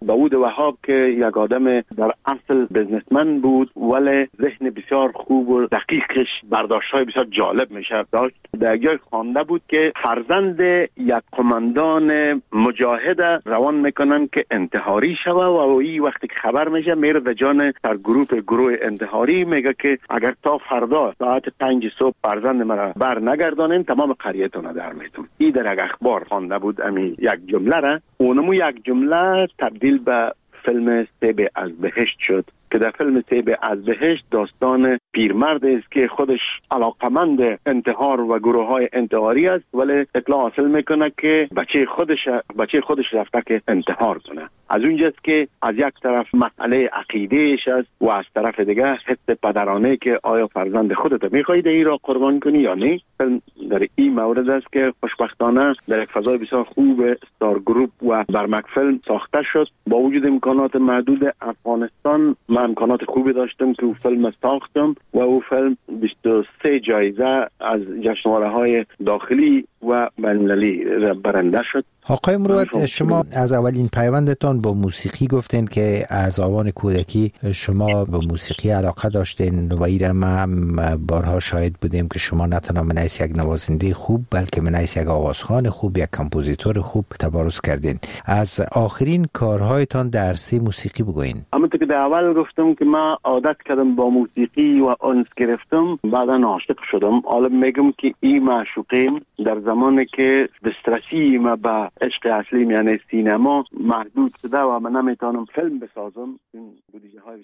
داوود وهاب که یک آدم در اصل بزنسمن بود ولی ذهن بسیار خوب و دقیقش برداشت‌های بسیار جالب میشه داشت. در جای خوانده بود که فرزند یک قماندان مجاهد روان میکنن که انتحاری شوه و این وقتی که خبر میشه میره در جان سر گروه انتحاری میگه که اگر تا فردا ساعت 5 صبح فرزند مرا بر نگردانین تمام قریتون در میتون. این در یک اخبار خوانده بود امی یک جمله را، اونمو یک جمله تبدیل به فیلم سیب از بهشت شد که در فیلم سیب از بهشت داستان پیرمرد است که خودش علاقمند انتحار و گروه های انتحاری است ولی اطلاع حاصل میکنه که بچه خودش رفته که انتحار کنه. از اونجاست که از یک طرف مسئله عقیدهش است و از طرف دیگه حس پدرانه که آیا فرزند خودت میخواهی این را قربان کنی یا نه. فیلم در این مورد است که خوشبختانه در یک فضای بسیار خوب ستار گروپ و برمک فیلم ساخته شد. با وجود امکانات محدود افغانستان من امکانات خوبی داشتم که او فیلم ساختم و او فیلم 23 جایزه از جشنواره‌های داخلی و بین‌المللی برنده شد.
آقای مروت، شما از اولین پیوندتان با موسیقی گفتین که از آوان کودکی شما به موسیقی علاقه داشتین و ایره ما هم بارها شاهد بودیم که شما نه تنها منیس یک نوازنده خوب بلکه منیس یک آوازخوان خوب، یک کمپوزیتور خوب تبارز کردین. از آخرین کارهایتان در عرصه موسیقی بگوین.
همونطور که در اول گفتم که من عادت کردم با موسیقی و انس گرفتم، بعدا عاشق شدم. حالا میگم که این معشوقیم در زمانی که دسترسی ما به عشق اصلی یعنی سینما محدود شده و من نمیتونم فیلم بسازم. این بودجه های